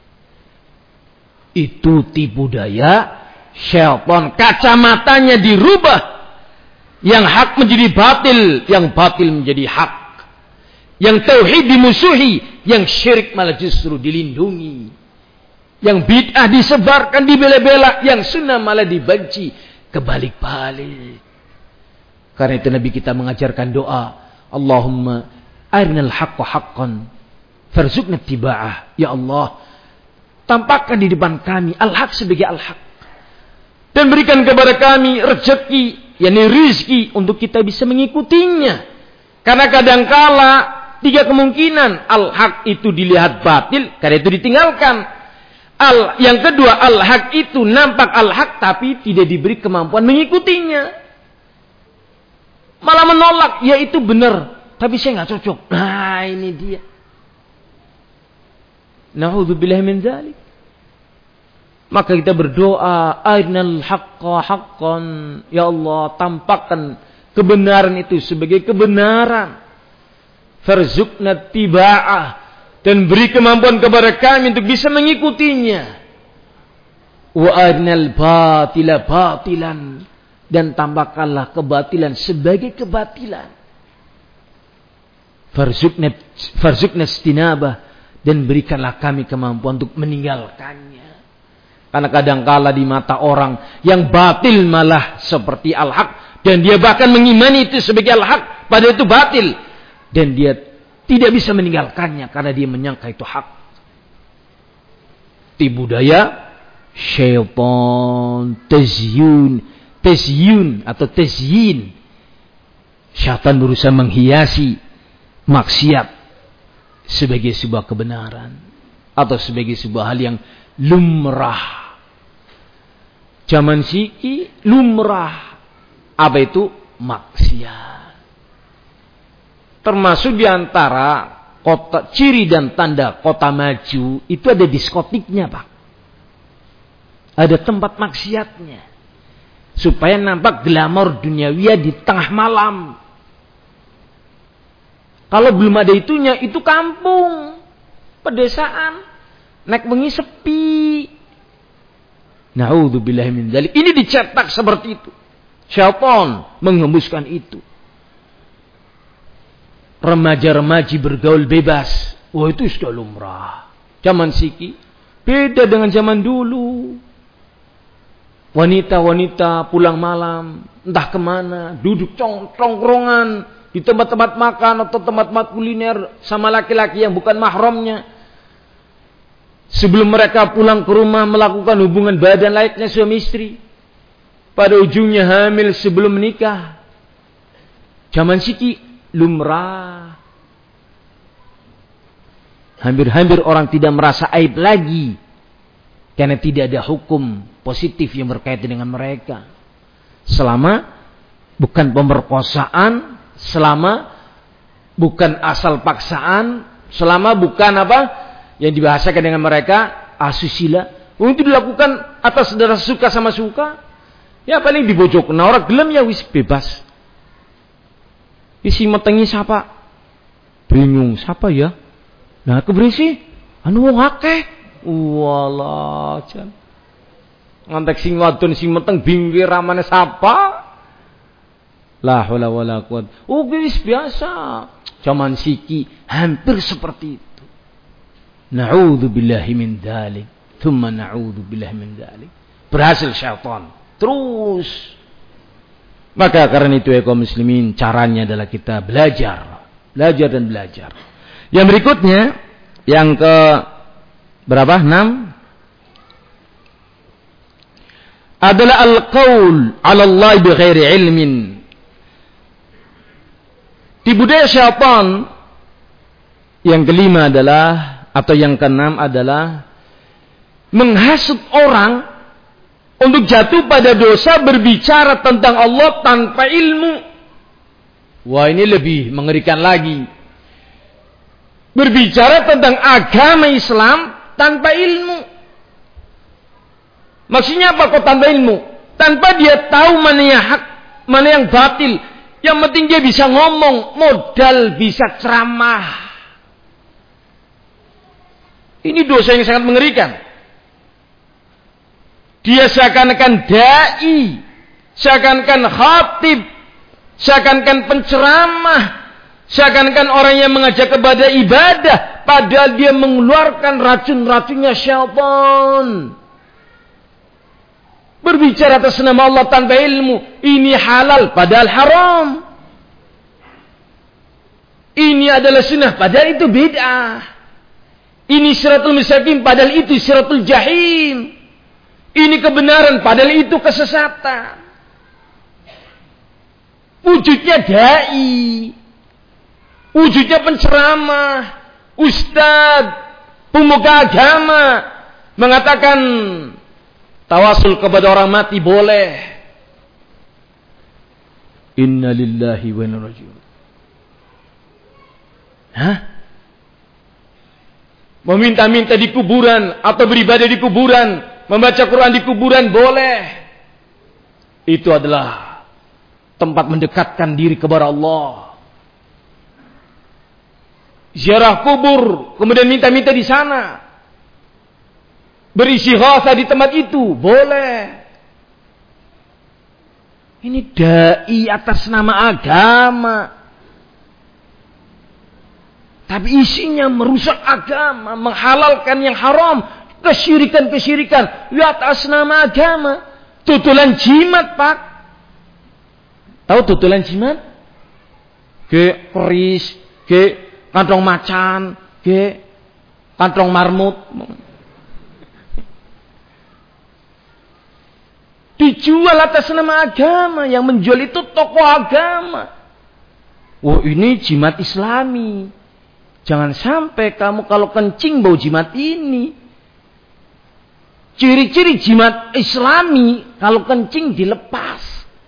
[SPEAKER 1] Itu tipu daya syaitan. Kacamatanya dirubah. Yang hak menjadi batil, yang batil menjadi hak. Yang tauhid dimusuhi, yang syirik malah justru dilindungi. Yang bid'ah disebarkan, dibela-bela, yang sunnah malah dibenci. Kebalik-balik. Karena itu Nabi kita mengajarkan doa, Allahumma arinal haqqa haqqan farzuqna ittiba'ah. Ya Allah, tampakkan di depan kami al-haq sebagai al-haq, dan berikan kepada kami rezeki, yakni rizki, untuk kita bisa mengikutinya. Karena kadangkala tiga kemungkinan, al-haq itu dilihat batil, karena itu ditinggalkan. Al, yang kedua, al-haq itu nampak al-haq tapi tidak diberi kemampuan mengikutinya. Malah menolak, ya itu benar, tapi saya nggak cocok. Nah, ini dia. Na'udzubillah min dzalik. Maka kita berdoa, arinal haqqa haqqan. Ya Allah, tampakkan kebenaran itu sebagai kebenaran. Farzuqna tiba'ah. Dan beri kemampuan kepada kami untuk bisa mengikutinya. Wa arinal batila batilan. Dan tambahkanlah kebatilan sebagai kebatilan. Farzuqna farzuqna istinabah. Dan berikanlah kami kemampuan untuk meninggalkannya. Karena kadangkala di mata orang yang batil malah seperti al-haq. Dan dia bahkan mengimani itu sebagai al-haq, padahal itu batil. Dan dia tidak bisa meninggalkannya karena dia menyangka itu hak. Tipu daya syaitan, tazyun, tazyun atau tazyin. Syaitan berusaha menghiasi maksiat sebagai sebuah kebenaran atau sebagai sebuah hal yang lumrah. Zaman siki lumrah. Apa itu? Maksiat. Termasuk diantara kota, ciri dan tanda kota maju itu ada diskotiknya, Pak. Ada tempat maksiatnya. Supaya nampak glamor duniawiya di tengah malam. Kalau belum ada itunya, itu kampung, pedesaan, naik bengi sepi. Na'udzubillahi min dzalik. Ini dicetak seperti itu. Syaitan menghembuskan itu. Remaja-remaji bergaul bebas. Wah, itu sudah lumrah. Zaman siki beda dengan zaman dulu. Wanita-wanita pulang malam entah kemana, duduk congkrongan di tempat-tempat makan atau tempat-tempat kuliner sama laki-laki yang bukan mahramnya. Sebelum mereka pulang ke rumah melakukan hubungan badan layaknya suami istri, pada ujungnya hamil sebelum menikah. Zaman siki lumrah. Hampir-hampir orang tidak merasa aib lagi karena tidak ada hukum positif yang berkaitan dengan mereka. Selama bukan pemerkosaan, selama bukan asal paksaan, selama bukan apa yang dibahasakan dengan mereka asusila. Itu dilakukan atas dasar suka sama suka. Ya paling dibojok. Nah orang gelem ya wis bebas. Isi metengi siapa? Bingung siapa ya? Nah keberisi anu wong akeh. Walah jan. Ngantek sing wadon sing meteng bingung ramane sapa? La haula wala quwwata. Oh wis biasa. Zaman siki hampir seperti itu. Na'udzubillahi min dzalik. Tsumma na'udzubillahi min dzalik. Berhasil syaitan. Terus. Maka karena itu ya kaum muslimin, caranya adalah kita belajar. Belajar dan belajar. Yang berikutnya, yang ke berapa? enam. Adalah al-qaul 'ala Allah bighairi ilmin. Di budaya syaitan yang kelima adalah, atau yang keenam adalah menghasut orang untuk jatuh pada dosa berbicara tentang Allah tanpa ilmu. Wah, ini lebih mengerikan lagi. Berbicara tentang agama Islam tanpa ilmu. Maksudnya apa kok tanpa ilmu? Tanpa dia tahu mana yang hak, mana yang batil. Yang penting dia bisa ngomong, modal bisa ceramah. Ini dosa yang sangat mengerikan. Dia seakan-akan dai, seakan-akan khatib, seakan-akan penceramah, seakan-akan orang yang mengajak kepada ibadah, padahal dia mengeluarkan racun-racunnya syaitan. Berbicara atas nama Allah tanpa ilmu, ini halal padahal haram. Ini adalah sunnah padahal itu bid'ah. Ini siratul mustaqim padahal itu siratul jahim. Ini kebenaran padahal itu kesesatan. Wujudnya dai, wujudnya penceramah, ustadz, pemuka agama, mengatakan tawasul kepada orang mati boleh. Inna lillahi wa inna ilaihi raji'un. Hah? Meminta-minta di kuburan atau beribadah di kuburan, membaca Quran di kuburan boleh. Itu adalah tempat mendekatkan diri kepada Allah. Ziarah kubur, kemudian minta-minta di sana. Beristighatsah di tempat itu boleh. Ini dai atas nama agama. Tapi isinya merusak agama, menghalalkan yang haram, kesyirikan-kesyirikan di atas nama agama. Tutulan jimat, Pak. Tahu tutulan jimat? Ke keris, ke kantong macan, ke kantong marmut. Dijual atas nama agama. Yang menjual itu tokoh agama. Wah, ini jimat Islami. Jangan sampai kamu kalau kencing bau jimat ini. Ciri-ciri jimat Islami kalau kencing dilepas.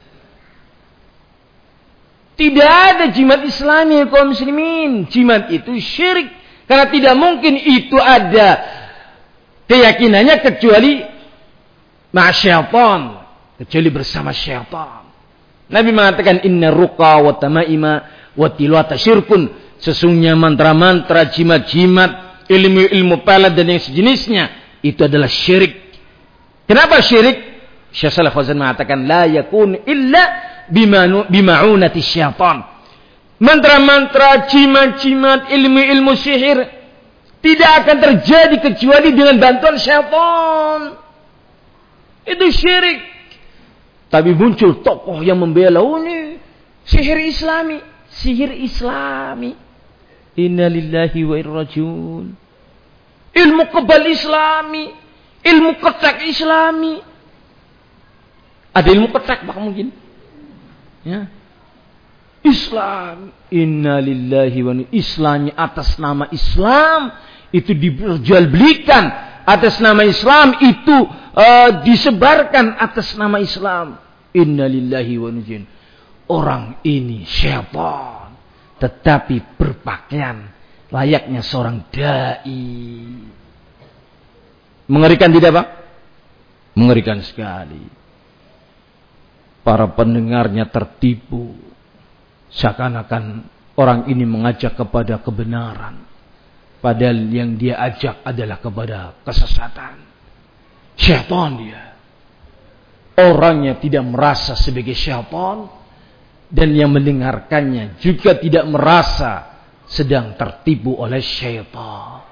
[SPEAKER 1] Tidak ada jimat Islami kaum muslimin. Jimat itu syirik. Karena tidak mungkin itu ada keyakinannya kecuali ma'asyaitan. Kecuali bersama syaitan. Nabi mengatakan inna ruqa wa tamaima wa tilwata syirkun. Sesungguhnya mantra-mantra, jimat-jimat, ilmu-ilmu pelet dan yang sejenisnya itu adalah syirik. Kenapa syirik? Syekh Shalih Fauzan mengatakan la yakun illa bima'unati syaitan. Mantra-mantra, jimat-jimat, ilmu-ilmu sihir tidak akan terjadi kecuali dengan bantuan syaitan. Itu syirik. Tapi muncul tokoh yang membela ini sihir Islami, sihir Islami. Inna lillahi wa inna ilaihi raji'un. Ilmu kebal Islami, ilmu ketek Islami. Ada ilmu ketek Pak mungkin. Ya. Islam. Inna lillahi wa inna Islamnya atas nama Islam itu diperjualbelikan, atas nama Islam itu uh, disebarkan atas nama Islam. Inna lillahi wa inna. Orang ini syaitan, tetapi berpakaian layaknya seorang dai. Mengerikan tidak, Pak? Mengerikan sekali. Para pendengarnya tertipu. Seakan-akan orang ini mengajak kepada kebenaran. Padahal yang dia ajak adalah kepada kesesatan. Syaitan dia. Orangnya tidak merasa sebagai syaitan. Dan yang mendengarkannya juga tidak merasa sedang tertipu oleh syaitan.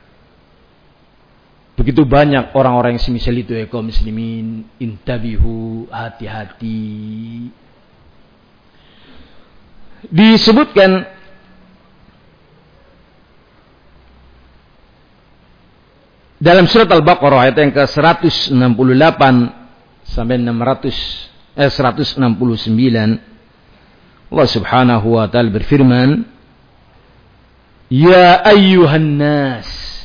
[SPEAKER 1] Begitu banyak orang-orang yang semisal itu ya kaum muslimin. Intabihu, hati-hati. Disebutkan dalam surat Al-Baqarah ayat yang ke seratus enam puluh delapan sampai enam ratus eh seratus enam puluh sembilan, Allah Subhanahu wa taala berfirman, "Ya ayyuhan nas,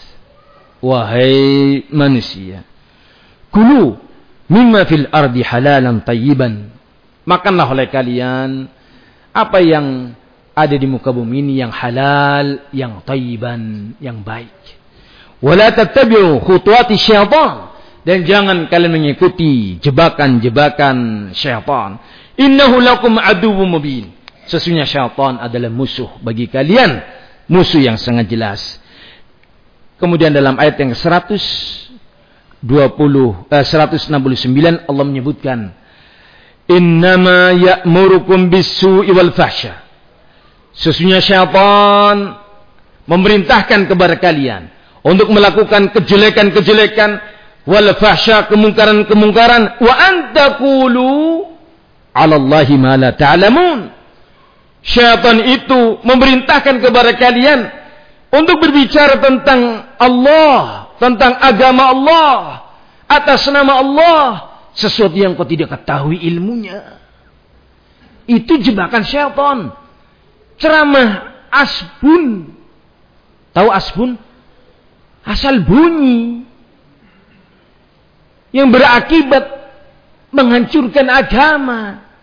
[SPEAKER 1] wahai manusia, kulu mimma fil ardi halalan tayyiban." Makanlah oleh kalian apa yang ada di muka bumi ini yang halal, yang tayyiban, yang baik. Wala tattabi'u khutuwati syaitan, dan jangan kalian mengikuti jebakan-jebakan syaitan. Innahu lakum aduwwum mubin. Sesungguhnya syaitan adalah musuh bagi kalian, musuh yang sangat jelas. Kemudian dalam ayat yang seratus dua puluh eh, seratus enam puluh sembilan Allah menyebutkan, innama ya'murukum bis-su'i wal fahsya. Sesungguhnya syaitan memerintahkan kepada kalian untuk melakukan kejelekan-kejelekan, wal fahsya, kemungkaran-kemungkaran, wa antaqulu 'ala Allahi ma la ta'lamun. Syaitan itu memerintahkan kepada kalian untuk berbicara tentang Allah, tentang agama Allah, atas nama Allah, sesuatu yang kau tidak ketahui ilmunya. Itu jebakan syaitan. Ceramah asbun. Tahu asbun? Asal bunyi. Yang berakibat menghancurkan agama.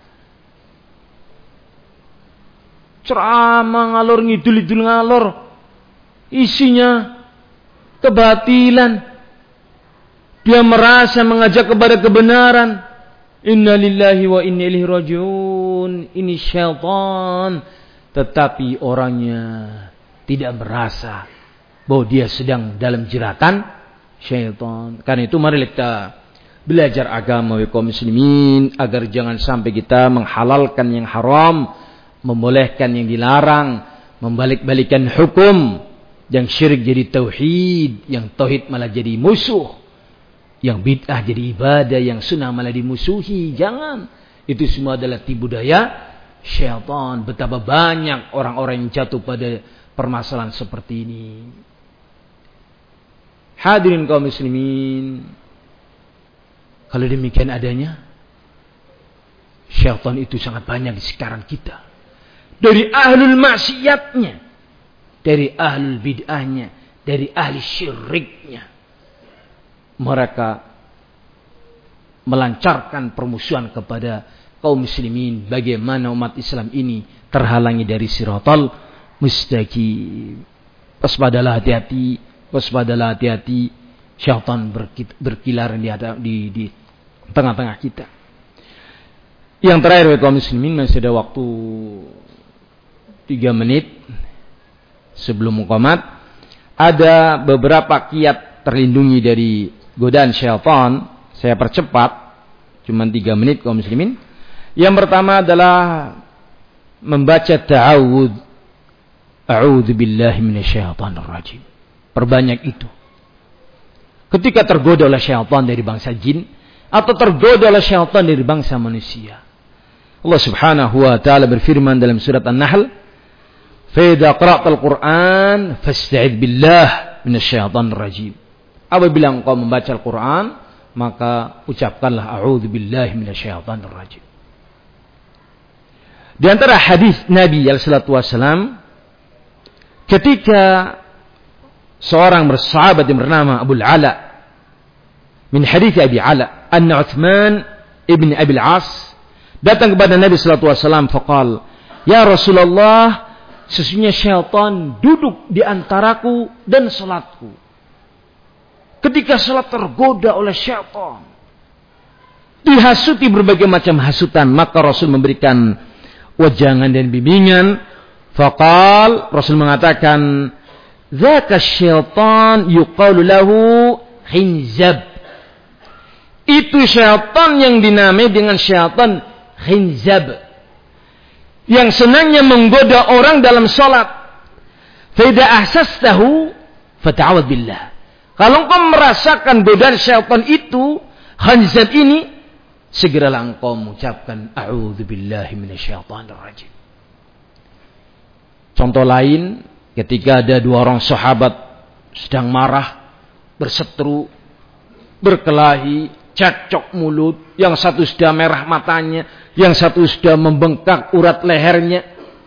[SPEAKER 1] Ceramah ngalor ngidul-idul ngalor. Isinya kebatilan. Dia merasa mengajak kepada kebenaran. Inna lillahi wa inna ilaihi rajiun. Ini syaitan. Tetapi orangnya tidak merasa bahwa dia sedang dalam jeratan syaitan. Karena itu mari kita belajar agama wa kaum muslimin, agar jangan sampai kita menghalalkan yang haram, membolehkan yang dilarang, membalik-balikan hukum. Yang syirik jadi tauhid, yang tauhid malah jadi musuh. Yang bid'ah jadi ibadah, yang sunnah malah dimusuhi. Jangan. Itu semua adalah tipu daya syaitan. Betapa banyak orang-orang yang jatuh pada permasalahan seperti ini. Hadirin kaum muslimin, kalau demikian adanya, syaitan itu sangat banyak di sekarang kita. Dari ahlul maksiatnya, dari ahlul bid'ahnya, dari ahli syiriknya. Mereka melancarkan permusuhan kepada kaum muslimin. Bagaimana umat Islam ini terhalangi dari siratal mustaqim. Waspadalah, hati-hati. Waspadalah, hati-hati. Syaitan berkilar di, di, di tengah-tengah kita. Yang terakhir, kaum muslimin, masih ada waktu tiga menit sebelum muqamat. Ada beberapa kiat terlindungi dari godaan syaitan. Saya percepat, cuma tiga menit kaum muslimin. Yang pertama adalah membaca ta'awudz. A'udzu billahi minasyaitonir rajim. Perbanyak itu. Ketika tergoda oleh syaitan dari bangsa jin atau tergoda oleh syaitan dari bangsa manusia. Allah Subhanahu wa taala berfirman dalam surat An-Nahl, "Fa idza qara'tal Qur'an fasta'idz billah minasyaitonir rajim." Apabila engkau membaca Al-Quran, maka ucapkanlah a'udzu billahi minasyaitonir rajim. Di antara hadis Nabi alaihi salatu wasallam ketika seorang bersahabat yang bernama Abu Ala min hadis Abi Ala anna Uthman ibn Abi al-As datang kepada Nabi sallallahu alaihi wasallam faqal ya Rasulullah sesungguhnya syaitan duduk di antaraku dan salatku. Ketika salat tergoda oleh syaitan, dihasuti berbagai macam hasutan, maka Rasul memberikan wejangan dan bimbingan. Faqal, Rasul mengatakan, "Dzaka syaitan yuqalu lahu khinzab." Itu syaitan yang dinamai dengan syaitan khinzab, yang senangnya menggoda orang dalam salat. Fa idza ahsastahu fata'awad billah. Kalau engkau merasakan godaan syaitan itu, khinzab ini, segeralah engkau mengucapkan a'udzubillahi minasyaitonir rajim. Contoh lain, ketika ada dua orang sahabat sedang marah, berseteru, berkelahi, cekcok mulut, yang satu sudah merah matanya, yang satu sudah membengkak urat lehernya,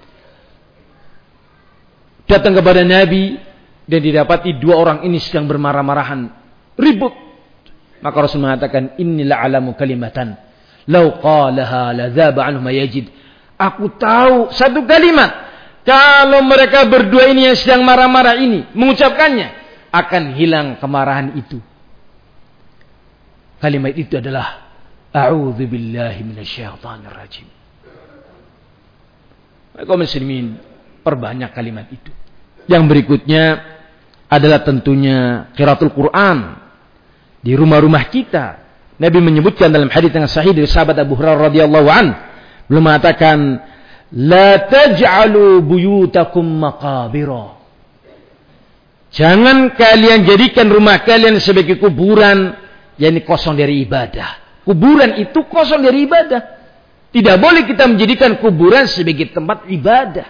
[SPEAKER 1] datang kepada Nabi dan didapati dua orang ini sedang bermarah-marahan, ribut. Maka Rasul mengatakan, inni la'alamu kalimatan law qalaha ladzaba anhu ma yajid. Aku tahu satu kalimat, kalau mereka berdua ini yang sedang marah-marah ini mengucapkannya, akan hilang kemarahan itu. Kalimat itu adalah a'udzubillahi minasyaitonir rajim. Kaum muslimin, perbanyak kalimat itu. Yang berikutnya adalah tentunya qiraatul Quran di rumah-rumah kita. Nabi menyebutkan dalam hadis yang sahih dari sahabat Abu Hurairah radhiyallahu an, beliau mengatakan, "La taj'alu buyutakum maqabira." Jangan kalian jadikan rumah kalian sebagai kuburan, yakni kosong dari ibadah. Kuburan itu kosong dari ibadah. Tidak boleh kita menjadikan kuburan sebagai tempat ibadah.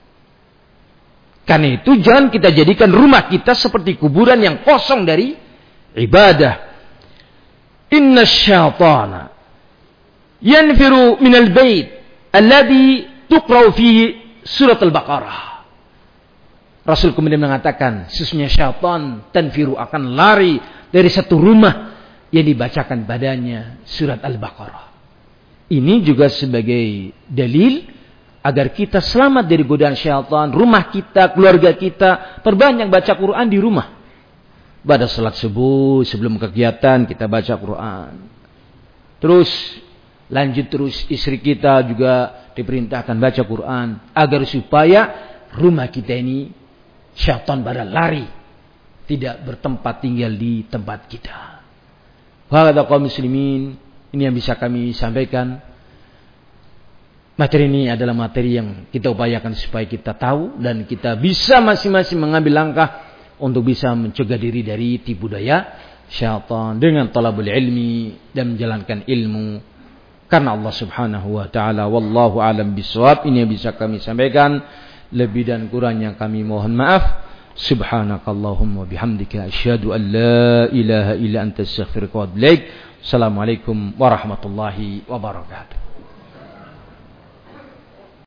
[SPEAKER 1] Karena itu jangan kita jadikan rumah kita seperti kuburan yang kosong dari ibadah. Inna syaitana yanfiru minal bait alladhi tuqra'u fihi surat al-Baqarah. Rasul kemudian mengatakan, sesungguhnya syaitan tanfiru akan lari dari satu rumah yang dibacakan padanya surat Al-Baqarah. Ini juga sebagai dalil agar kita selamat dari godaan syaitan. Rumah kita, keluarga kita, perbanyak baca Quran di rumah. Pada salat subuh, sebelum kegiatan kita baca Quran. Terus lanjut terus istri kita juga diperintahkan baca Quran, agar supaya rumah kita ini syaitan pada lari, tidak bertempat tinggal di tempat kita. Wahada kaum muslimin, ini yang bisa kami sampaikan. Materi ini adalah materi yang kita upayakan supaya kita tahu dan kita bisa masing-masing mengambil langkah untuk bisa mencegah diri dari tipu daya syaitan dengan talabul ilmi dan menjalankan ilmu karena Allah Subhanahu wa taala. Wallahu alam bisawab. Ini yang bisa kami sampaikan. Lebih dan kurangnya kami mohon maaf. Subhanakallahumma bihamdika asyhadu an la ilaha illa anta astaghfiruka wa atubu ilaik. Assalamualaikum warahmatullahi wabarakatuh.